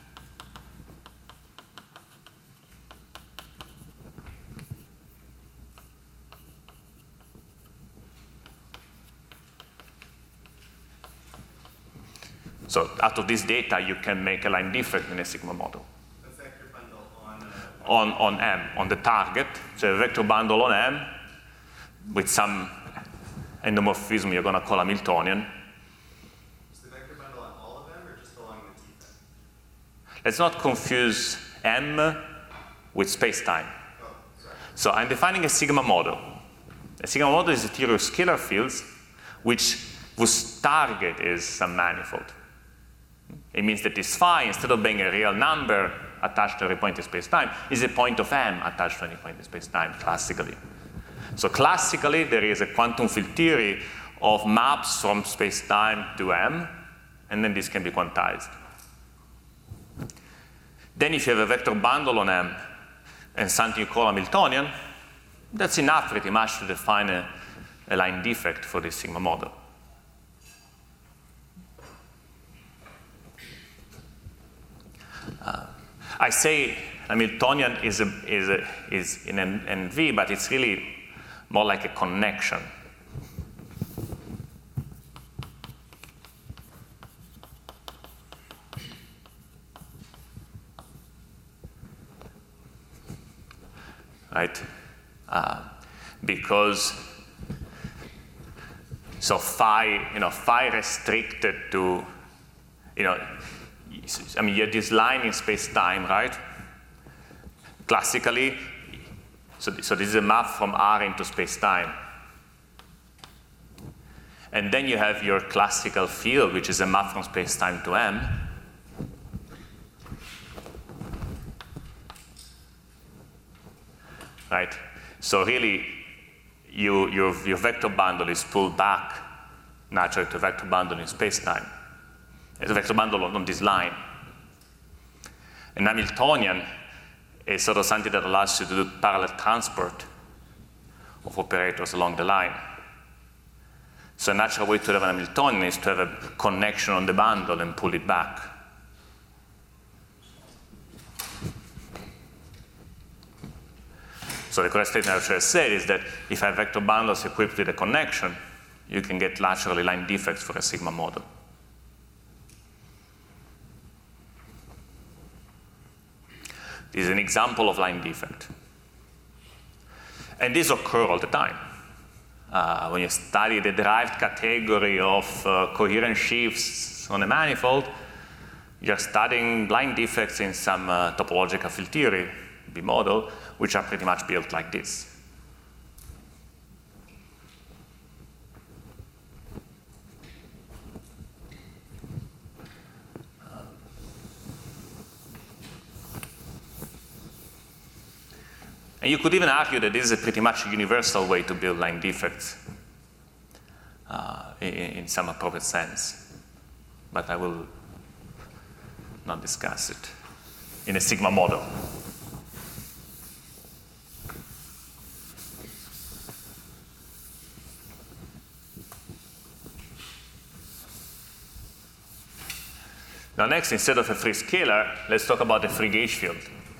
So out of this data, you can make a line defect in a sigma model. A vector bundle On M, on the target. So a vector bundle on M with some endomorphism you're going to call Hamiltonian. Is the vector bundle on all of them or just along the T-vector? Let's not confuse M with space-time. Oh, sorry. So I'm defining a sigma model. A sigma model is a theory of scalar fields whose target is some manifold. It means that this phi, instead of being a real number attached to every point in space-time, is a point of M attached to any point in space-time, classically. So classically, there is a quantum field theory of maps from space-time to M, and then this can be quantized. Then if you have a vector bundle on M and something you call Hamiltonian, that's enough pretty much to define a line defect for this sigma model. I say Hamiltonian is in NV, but it's really more like a connection. Right? Because so phi restricted to, I mean, you have this line in space-time, right? Classically, so this is a map from R into space-time. And then you have your classical field, which is a map from space-time to M. Right? So really, your vector bundle is pulled back naturally to a vector bundle in space-time. It's a vector bundle on this line. And Hamiltonian is sort of something that allows you to do parallel transport of operators along the line. So a natural way to have an Hamiltonian is to have a connection on the bundle and pull it back. So the correct statement I should have said is that if I have vector bundles equipped with a connection, you can get naturally line defects for a sigma model. This is an example of line defect. And these occur all the time. When you study the derived category of coherent sheaves on a manifold, you're studying line defects in some topological field theory, B model, which are pretty much built like this. And you could even argue that this is a pretty much universal way to build line defects in some appropriate sense. But I will not discuss it in a sigma model. Now next, instead of a free scalar, let's talk about the free gauge field.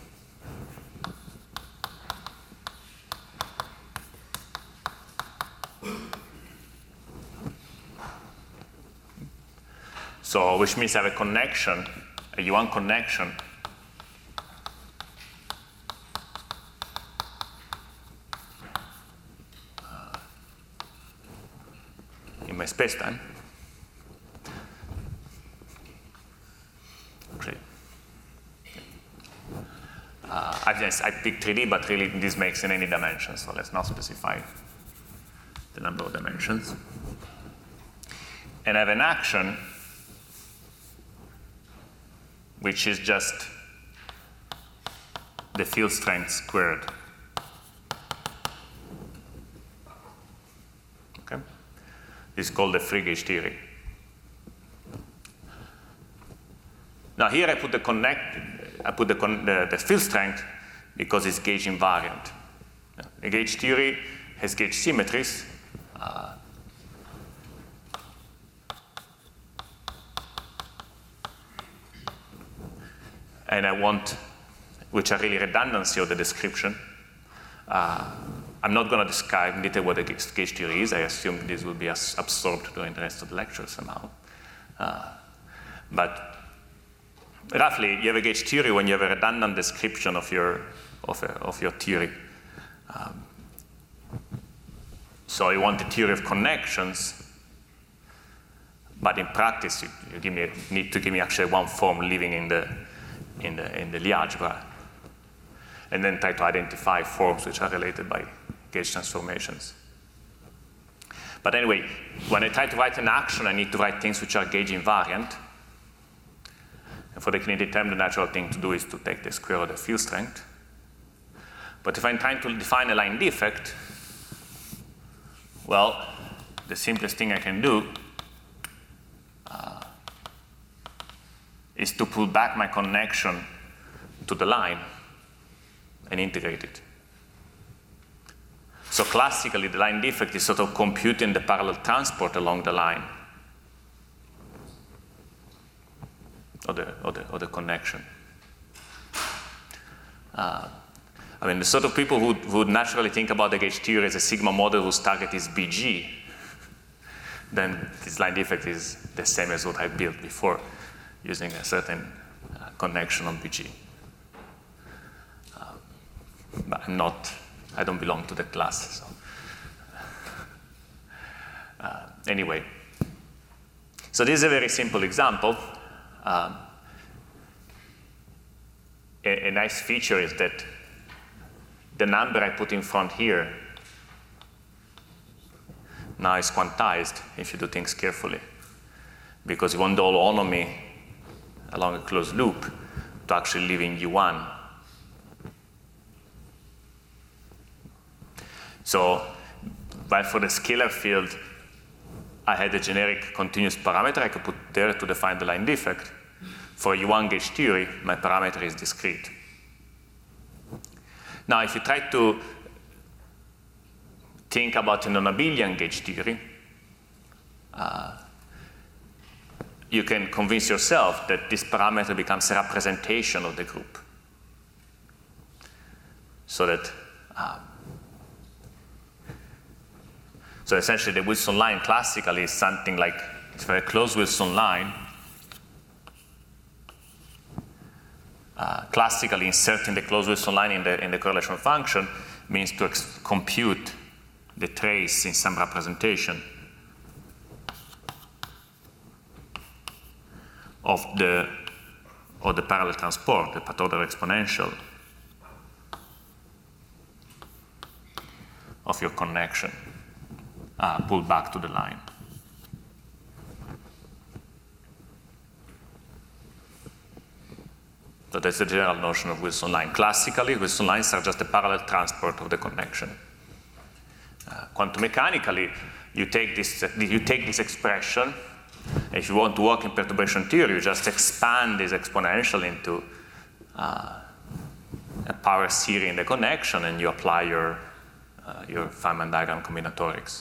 So, which means I have a connection, a U1 connection in my spacetime. Okay. guidance, I pick 3D, but really this makes in any dimension, so let's not specify the number of dimensions. And I have an action which is just the field strength squared. Okay? This is called the free gauge theory. Now here I put the field strength because it's gauge invariant. A gauge theory has gauge symmetries. And I want, which are really redundancy of the description. I'm not going to describe in detail what a gauge theory is. I assume this will be absorbed during the rest of the lecture somehow. But roughly, you have a gauge theory when you have a redundant description of your theory. So you want a theory of connections, but in practice, you need to give me actually one form living in the Lie algebra, and then try to identify forms which are related by gauge transformations. But anyway, when I try to write an action, I need to write things which are gauge invariant. And for the kinetic term, the natural thing to do is to take the square of the field strength. But if I'm trying to define a line defect, well, the simplest thing I can do is to pull back my connection to the line and integrate it. So classically, the line defect is sort of computing the parallel transport along the line or the connection. I mean, the sort of people who would naturally think about the gauge theory as a sigma model whose target is BG, then this line defect is the same as what I built before, using a certain connection on BG. But I don't belong to the class. So. Anyway, so this is a very simple example. A nice feature is that the number I put in front here now is quantized if you do things carefully, because you want the holonomy along a closed loop to actually live in U1. So, while for the scalar field, I had a generic continuous parameter I could put there to define the line defect. For U1 gauge theory, my parameter is discrete. Now, if you try to think about a non-abelian gauge theory, you can convince yourself that this parameter becomes a representation of the group. So that, so essentially the Wilson line classically is something like, it's a closed Wilson line. Classically, inserting the closed Wilson line in the correlation function means to compute the trace in some representation of the parallel transport, the path order exponential of your connection pulled back to the line. So that's the general notion of Wilson line. Classically, Wilson lines are just a parallel transport of the connection. Quantum mechanically, you take this expression. If you want to work in perturbation theory, you just expand this exponential into a power series in the connection, and you apply your Feynman diagram combinatorics.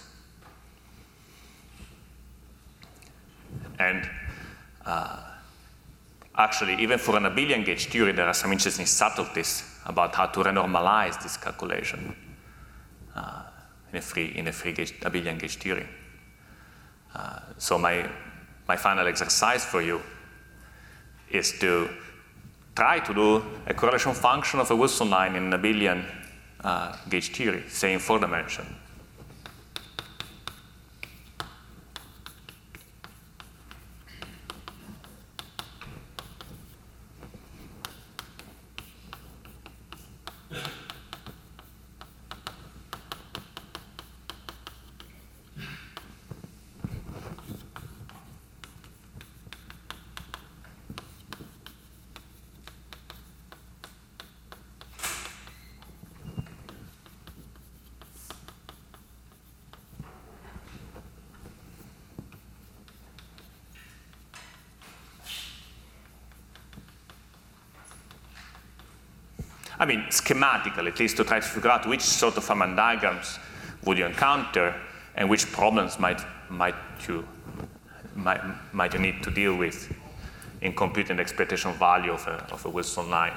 And actually, even for an abelian gauge theory, there are some interesting subtleties about how to renormalize this calculation in a free abelian gauge theory. So my final exercise for you is to try to do a correlation function of a Wilson line in an abelian gauge theory, say in 4 dimensions. I mean, schematically, at least to try to figure out which sort of Hammond diagrams would you encounter and which problems might you need to deal with in computing the expectation value of a Wilson line.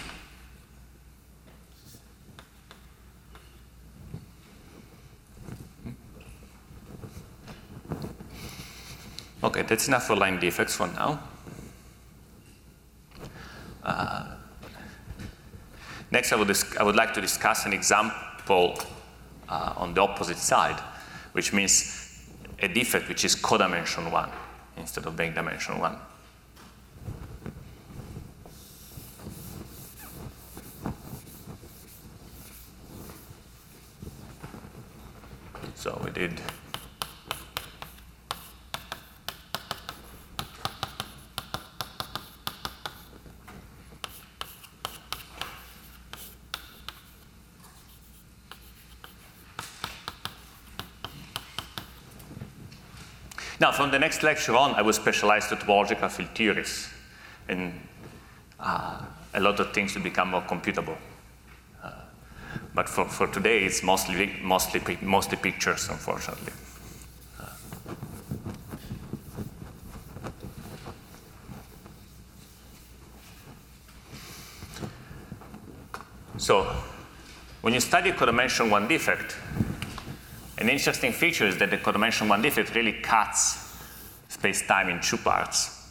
Okay, that's enough for line defects for now. Next, I would like to discuss an example on the opposite side, which means a defect which is codimension 1 instead of being dimension 1. So we did Now, from the next lecture on, I will specialize to topological field theories, and a lot of things will become more computable. But for today, it's mostly pictures, unfortunately. So, when you study a codimension 1 defect, an interesting feature is that the codimension 1 defect really cuts space-time in 2 parts.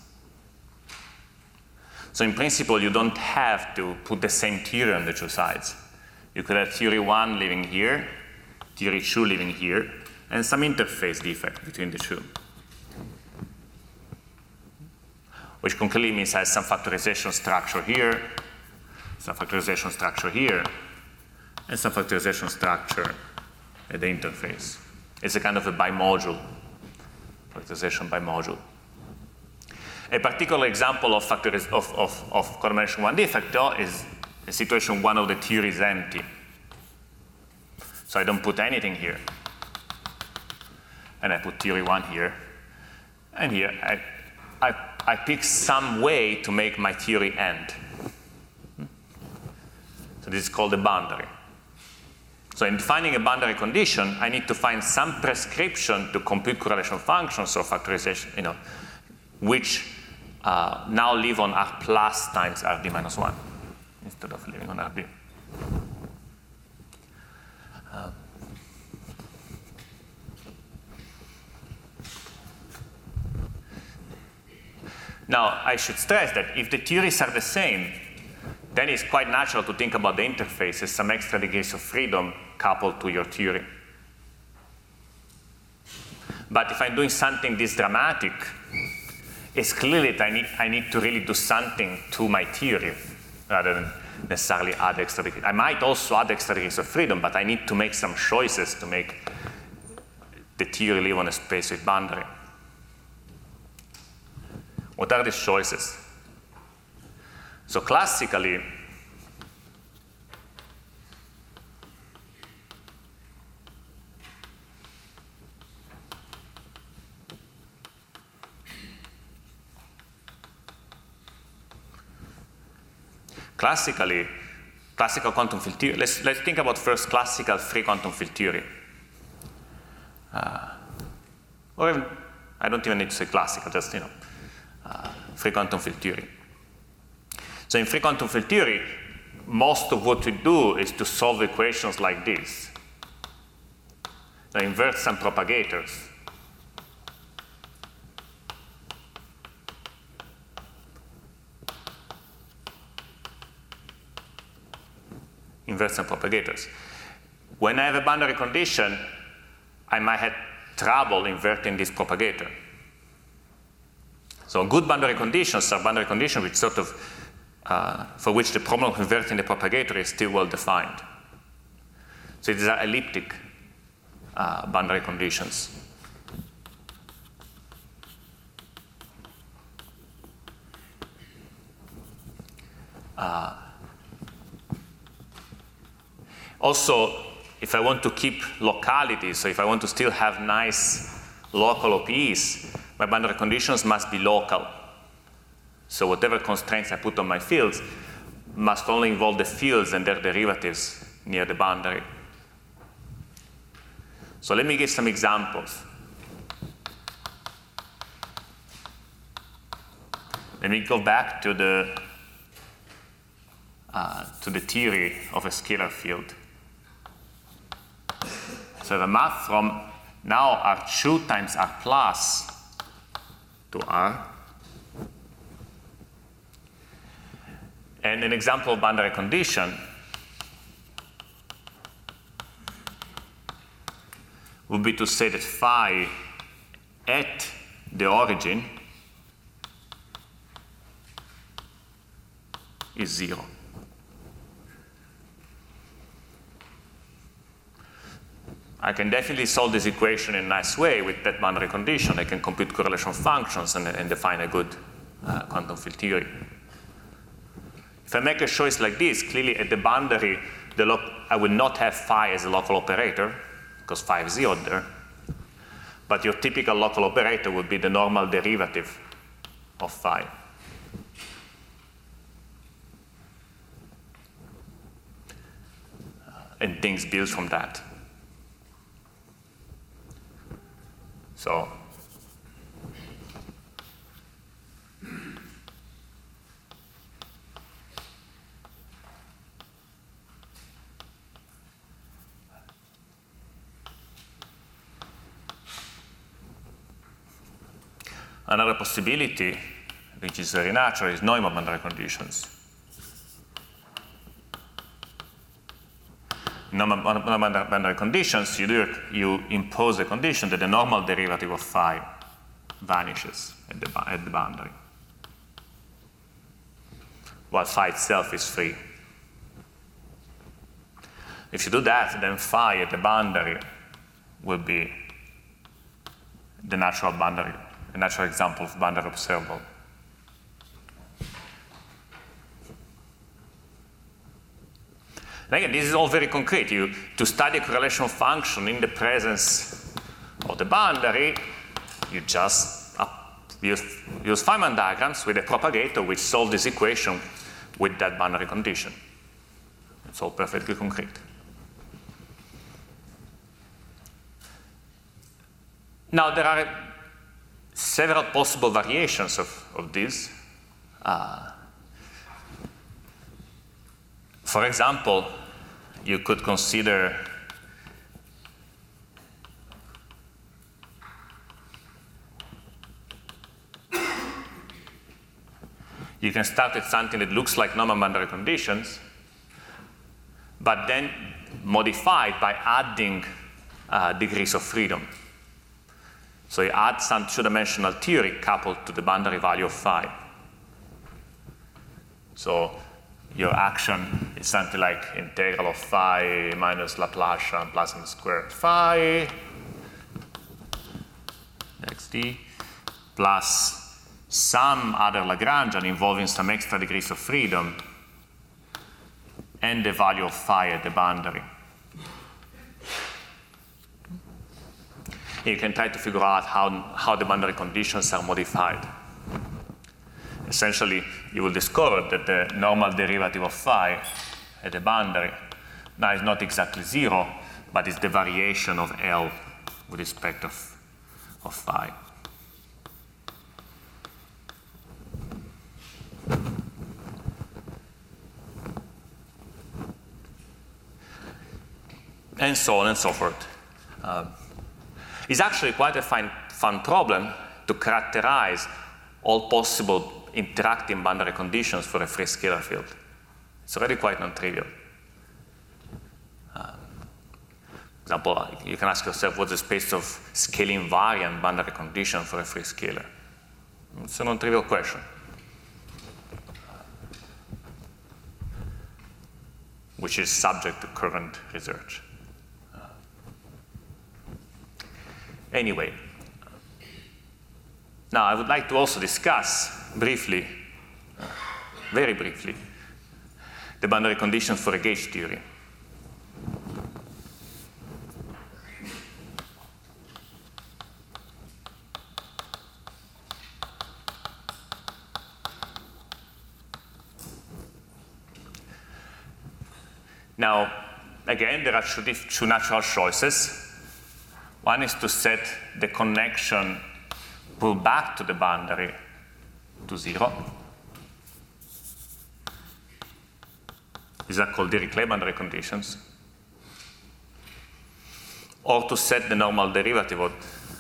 So in principle, you don't have to put the same theory on the 2 sides. You could have theory 1 living here, theory 2 living here, and some interface defect between the 2. Which concretely means I have some factorization structure here, some factorization structure here, and some factorization structure at the interface. It's a kind of a bimodule, factorization bimodule. A particular example of codimension 1 defect, though, is a situation one of the theory is empty. So I don't put anything here. And I put theory 1 here. And here I pick some way to make my theory end. So this is called a boundary. So in defining a boundary condition, I need to find some prescription to compute correlation functions or factorization, which now live on R plus times Rd minus 1 instead of living on Rd. Now, I should stress that if the theories are the same, then it's quite natural to think about the interface as some extra degrees of freedom coupled to your theory. But if I'm doing something this dramatic, it's clear that I need to really do something to my theory rather than necessarily add extra degrees. I might also add extra degrees of freedom, but I need to make some choices to make the theory live on a space with boundary. What are these choices? So classically, classical quantum field theory, let's think about first classical free quantum field theory. Or even, I don't even need to say classical, just, free quantum field theory. So in free quantum field theory, most of what we do is to solve equations like this. Now invert some propagators. Invert some propagators. When I have a boundary condition, I might have trouble inverting this propagator. So good boundary conditions are boundary conditions which sort of for which the problem of inverting the propagator is still well defined. So these are elliptic boundary conditions. Also, if I want to keep locality, so if I want to still have nice local OPEs, my boundary conditions must be local. So whatever constraints I put on my fields must only involve the fields and their derivatives near the boundary. So let me give some examples. Let me go back to the theory of a scalar field. So the map from now R2 times R plus to R. And an example of boundary condition would be to say that phi at the origin is 0. I can definitely solve this equation in a nice way with that boundary condition. I can compute correlation functions and define a good quantum field theory. If I make a choice like this, clearly at the boundary, I will not have phi as a local operator, because phi is 0 there. But your typical local operator would be the normal derivative of phi. And things build from that. So another possibility, which is very natural, is Neumann boundary conditions. Neumann boundary conditions, you impose a condition that the normal derivative of phi vanishes at the boundary, while phi itself is free. If you do that, then phi at the boundary will be the natural boundary, a natural example of boundary observable. And again, this is all very concrete. To study a correlation function in the presence of the boundary, you just use Feynman diagrams with a propagator which solves this equation with that boundary condition. It's all perfectly concrete. Now, there are several possible variations of this. For example, you could consider you can start with something that looks like Neumann boundary conditions, but then modify it by adding degrees of freedom. So you add some two-dimensional theory coupled to the boundary value of phi. So your action is something like integral of phi minus Laplacian plus m squared phi xt plus some other Lagrangian involving some extra degrees of freedom and the value of phi at the boundary. You can try to figure out how the boundary conditions are modified. Essentially, you will discover that the normal derivative of phi at the boundary now is not exactly 0, but is the variation of L with respect of phi. And so on and so forth. It's actually quite a fun problem to characterize all possible interacting boundary conditions for a free scalar field. It's already quite non-trivial. For example, you can ask yourself, what's the space of scaling invariant boundary condition for a free scalar? It's a non-trivial question. Which is subject to current research. Anyway, now I would like to also discuss briefly, very briefly, the boundary conditions for a gauge theory. Now, again, there are two natural choices. One is to set the connection pull back to the boundary to 0. These are called Dirichlet boundary conditions. Or to set the normal derivative or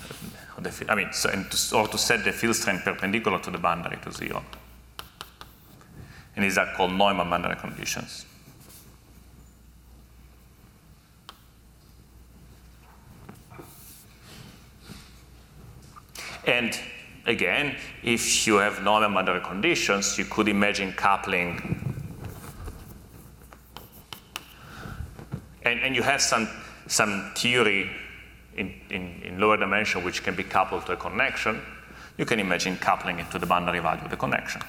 to set the field strength perpendicular to the boundary to 0. And these are called Neumann boundary conditions. And again, if you have Neumann boundary conditions, you could imagine coupling. And you have some theory in lower dimension which can be coupled to a connection. You can imagine coupling it to the boundary value of the connection.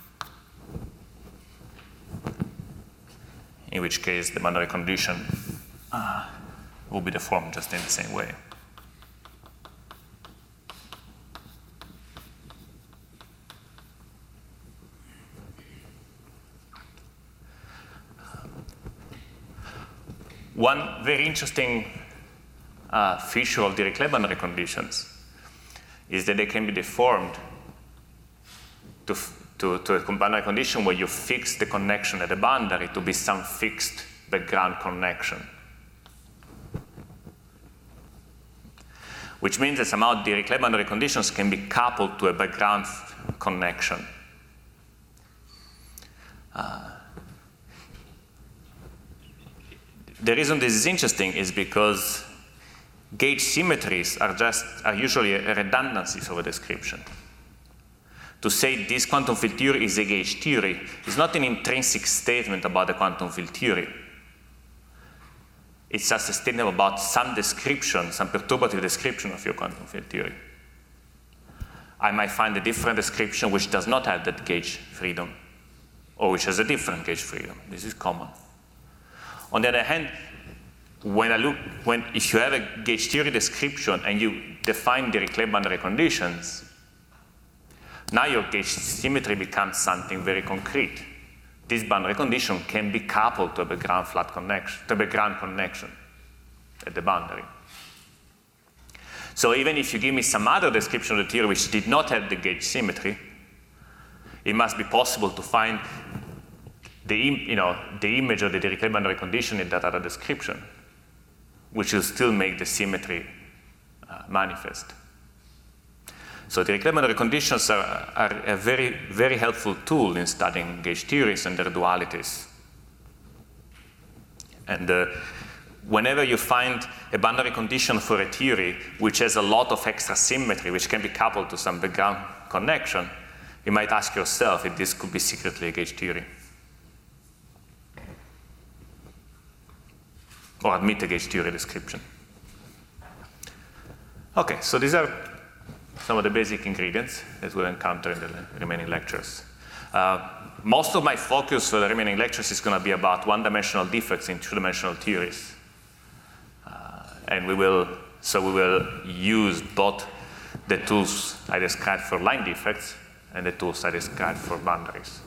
In which case the boundary condition will be deformed just in the same way. One very interesting feature of Dirichlet boundary conditions is that they can be deformed to a boundary condition where you fix the connection at the boundary to be some fixed background connection. Which means that somehow Dirichlet boundary conditions can be coupled to a background connection. The reason this is interesting is because gauge symmetries are usually redundancies of a description. To say this quantum field theory is a gauge theory is not an intrinsic statement about the quantum field theory. It's just a statement about some description, some perturbative description of your quantum field theory. I might find a different description which does not have that gauge freedom, or which has a different gauge freedom. This is common. On the other hand, if you have a gauge theory description and you define Dirichlet boundary conditions, now your gauge symmetry becomes something very concrete. This boundary condition can be coupled to a background flat connection, to a background connection at the boundary. So even if you give me some other description of the theory which did not have the gauge symmetry, it must be possible to find the image of the Dirichlet boundary condition in that other description, which will still make the symmetry manifest. So Dirichlet boundary conditions are a very, very helpful tool in studying gauge theories and their dualities. And whenever you find a boundary condition for a theory which has a lot of extra symmetry, which can be coupled to some background connection, you might ask yourself if this could be secretly a gauge theory. Or admit a gauge theory description. Okay, so these are some of the basic ingredients that we'll encounter in the remaining lectures. Most of my focus for the remaining lectures is going to be about one-dimensional defects in two-dimensional theories. And we will use both the tools I described for line defects and the tools I described for boundaries.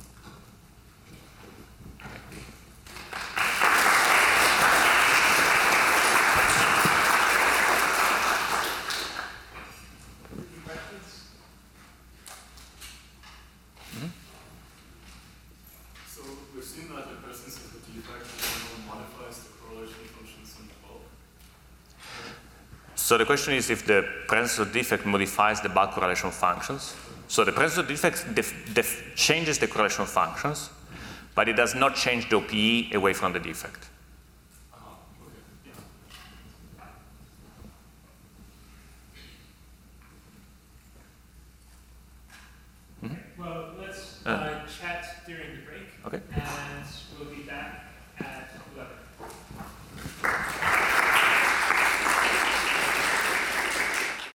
So the question is if the presence of defect modifies the bulk correlation functions. So the presence of defects changes the correlation functions, but it does not change the OPE away from the defect. Well, let's chat during the break. Okay.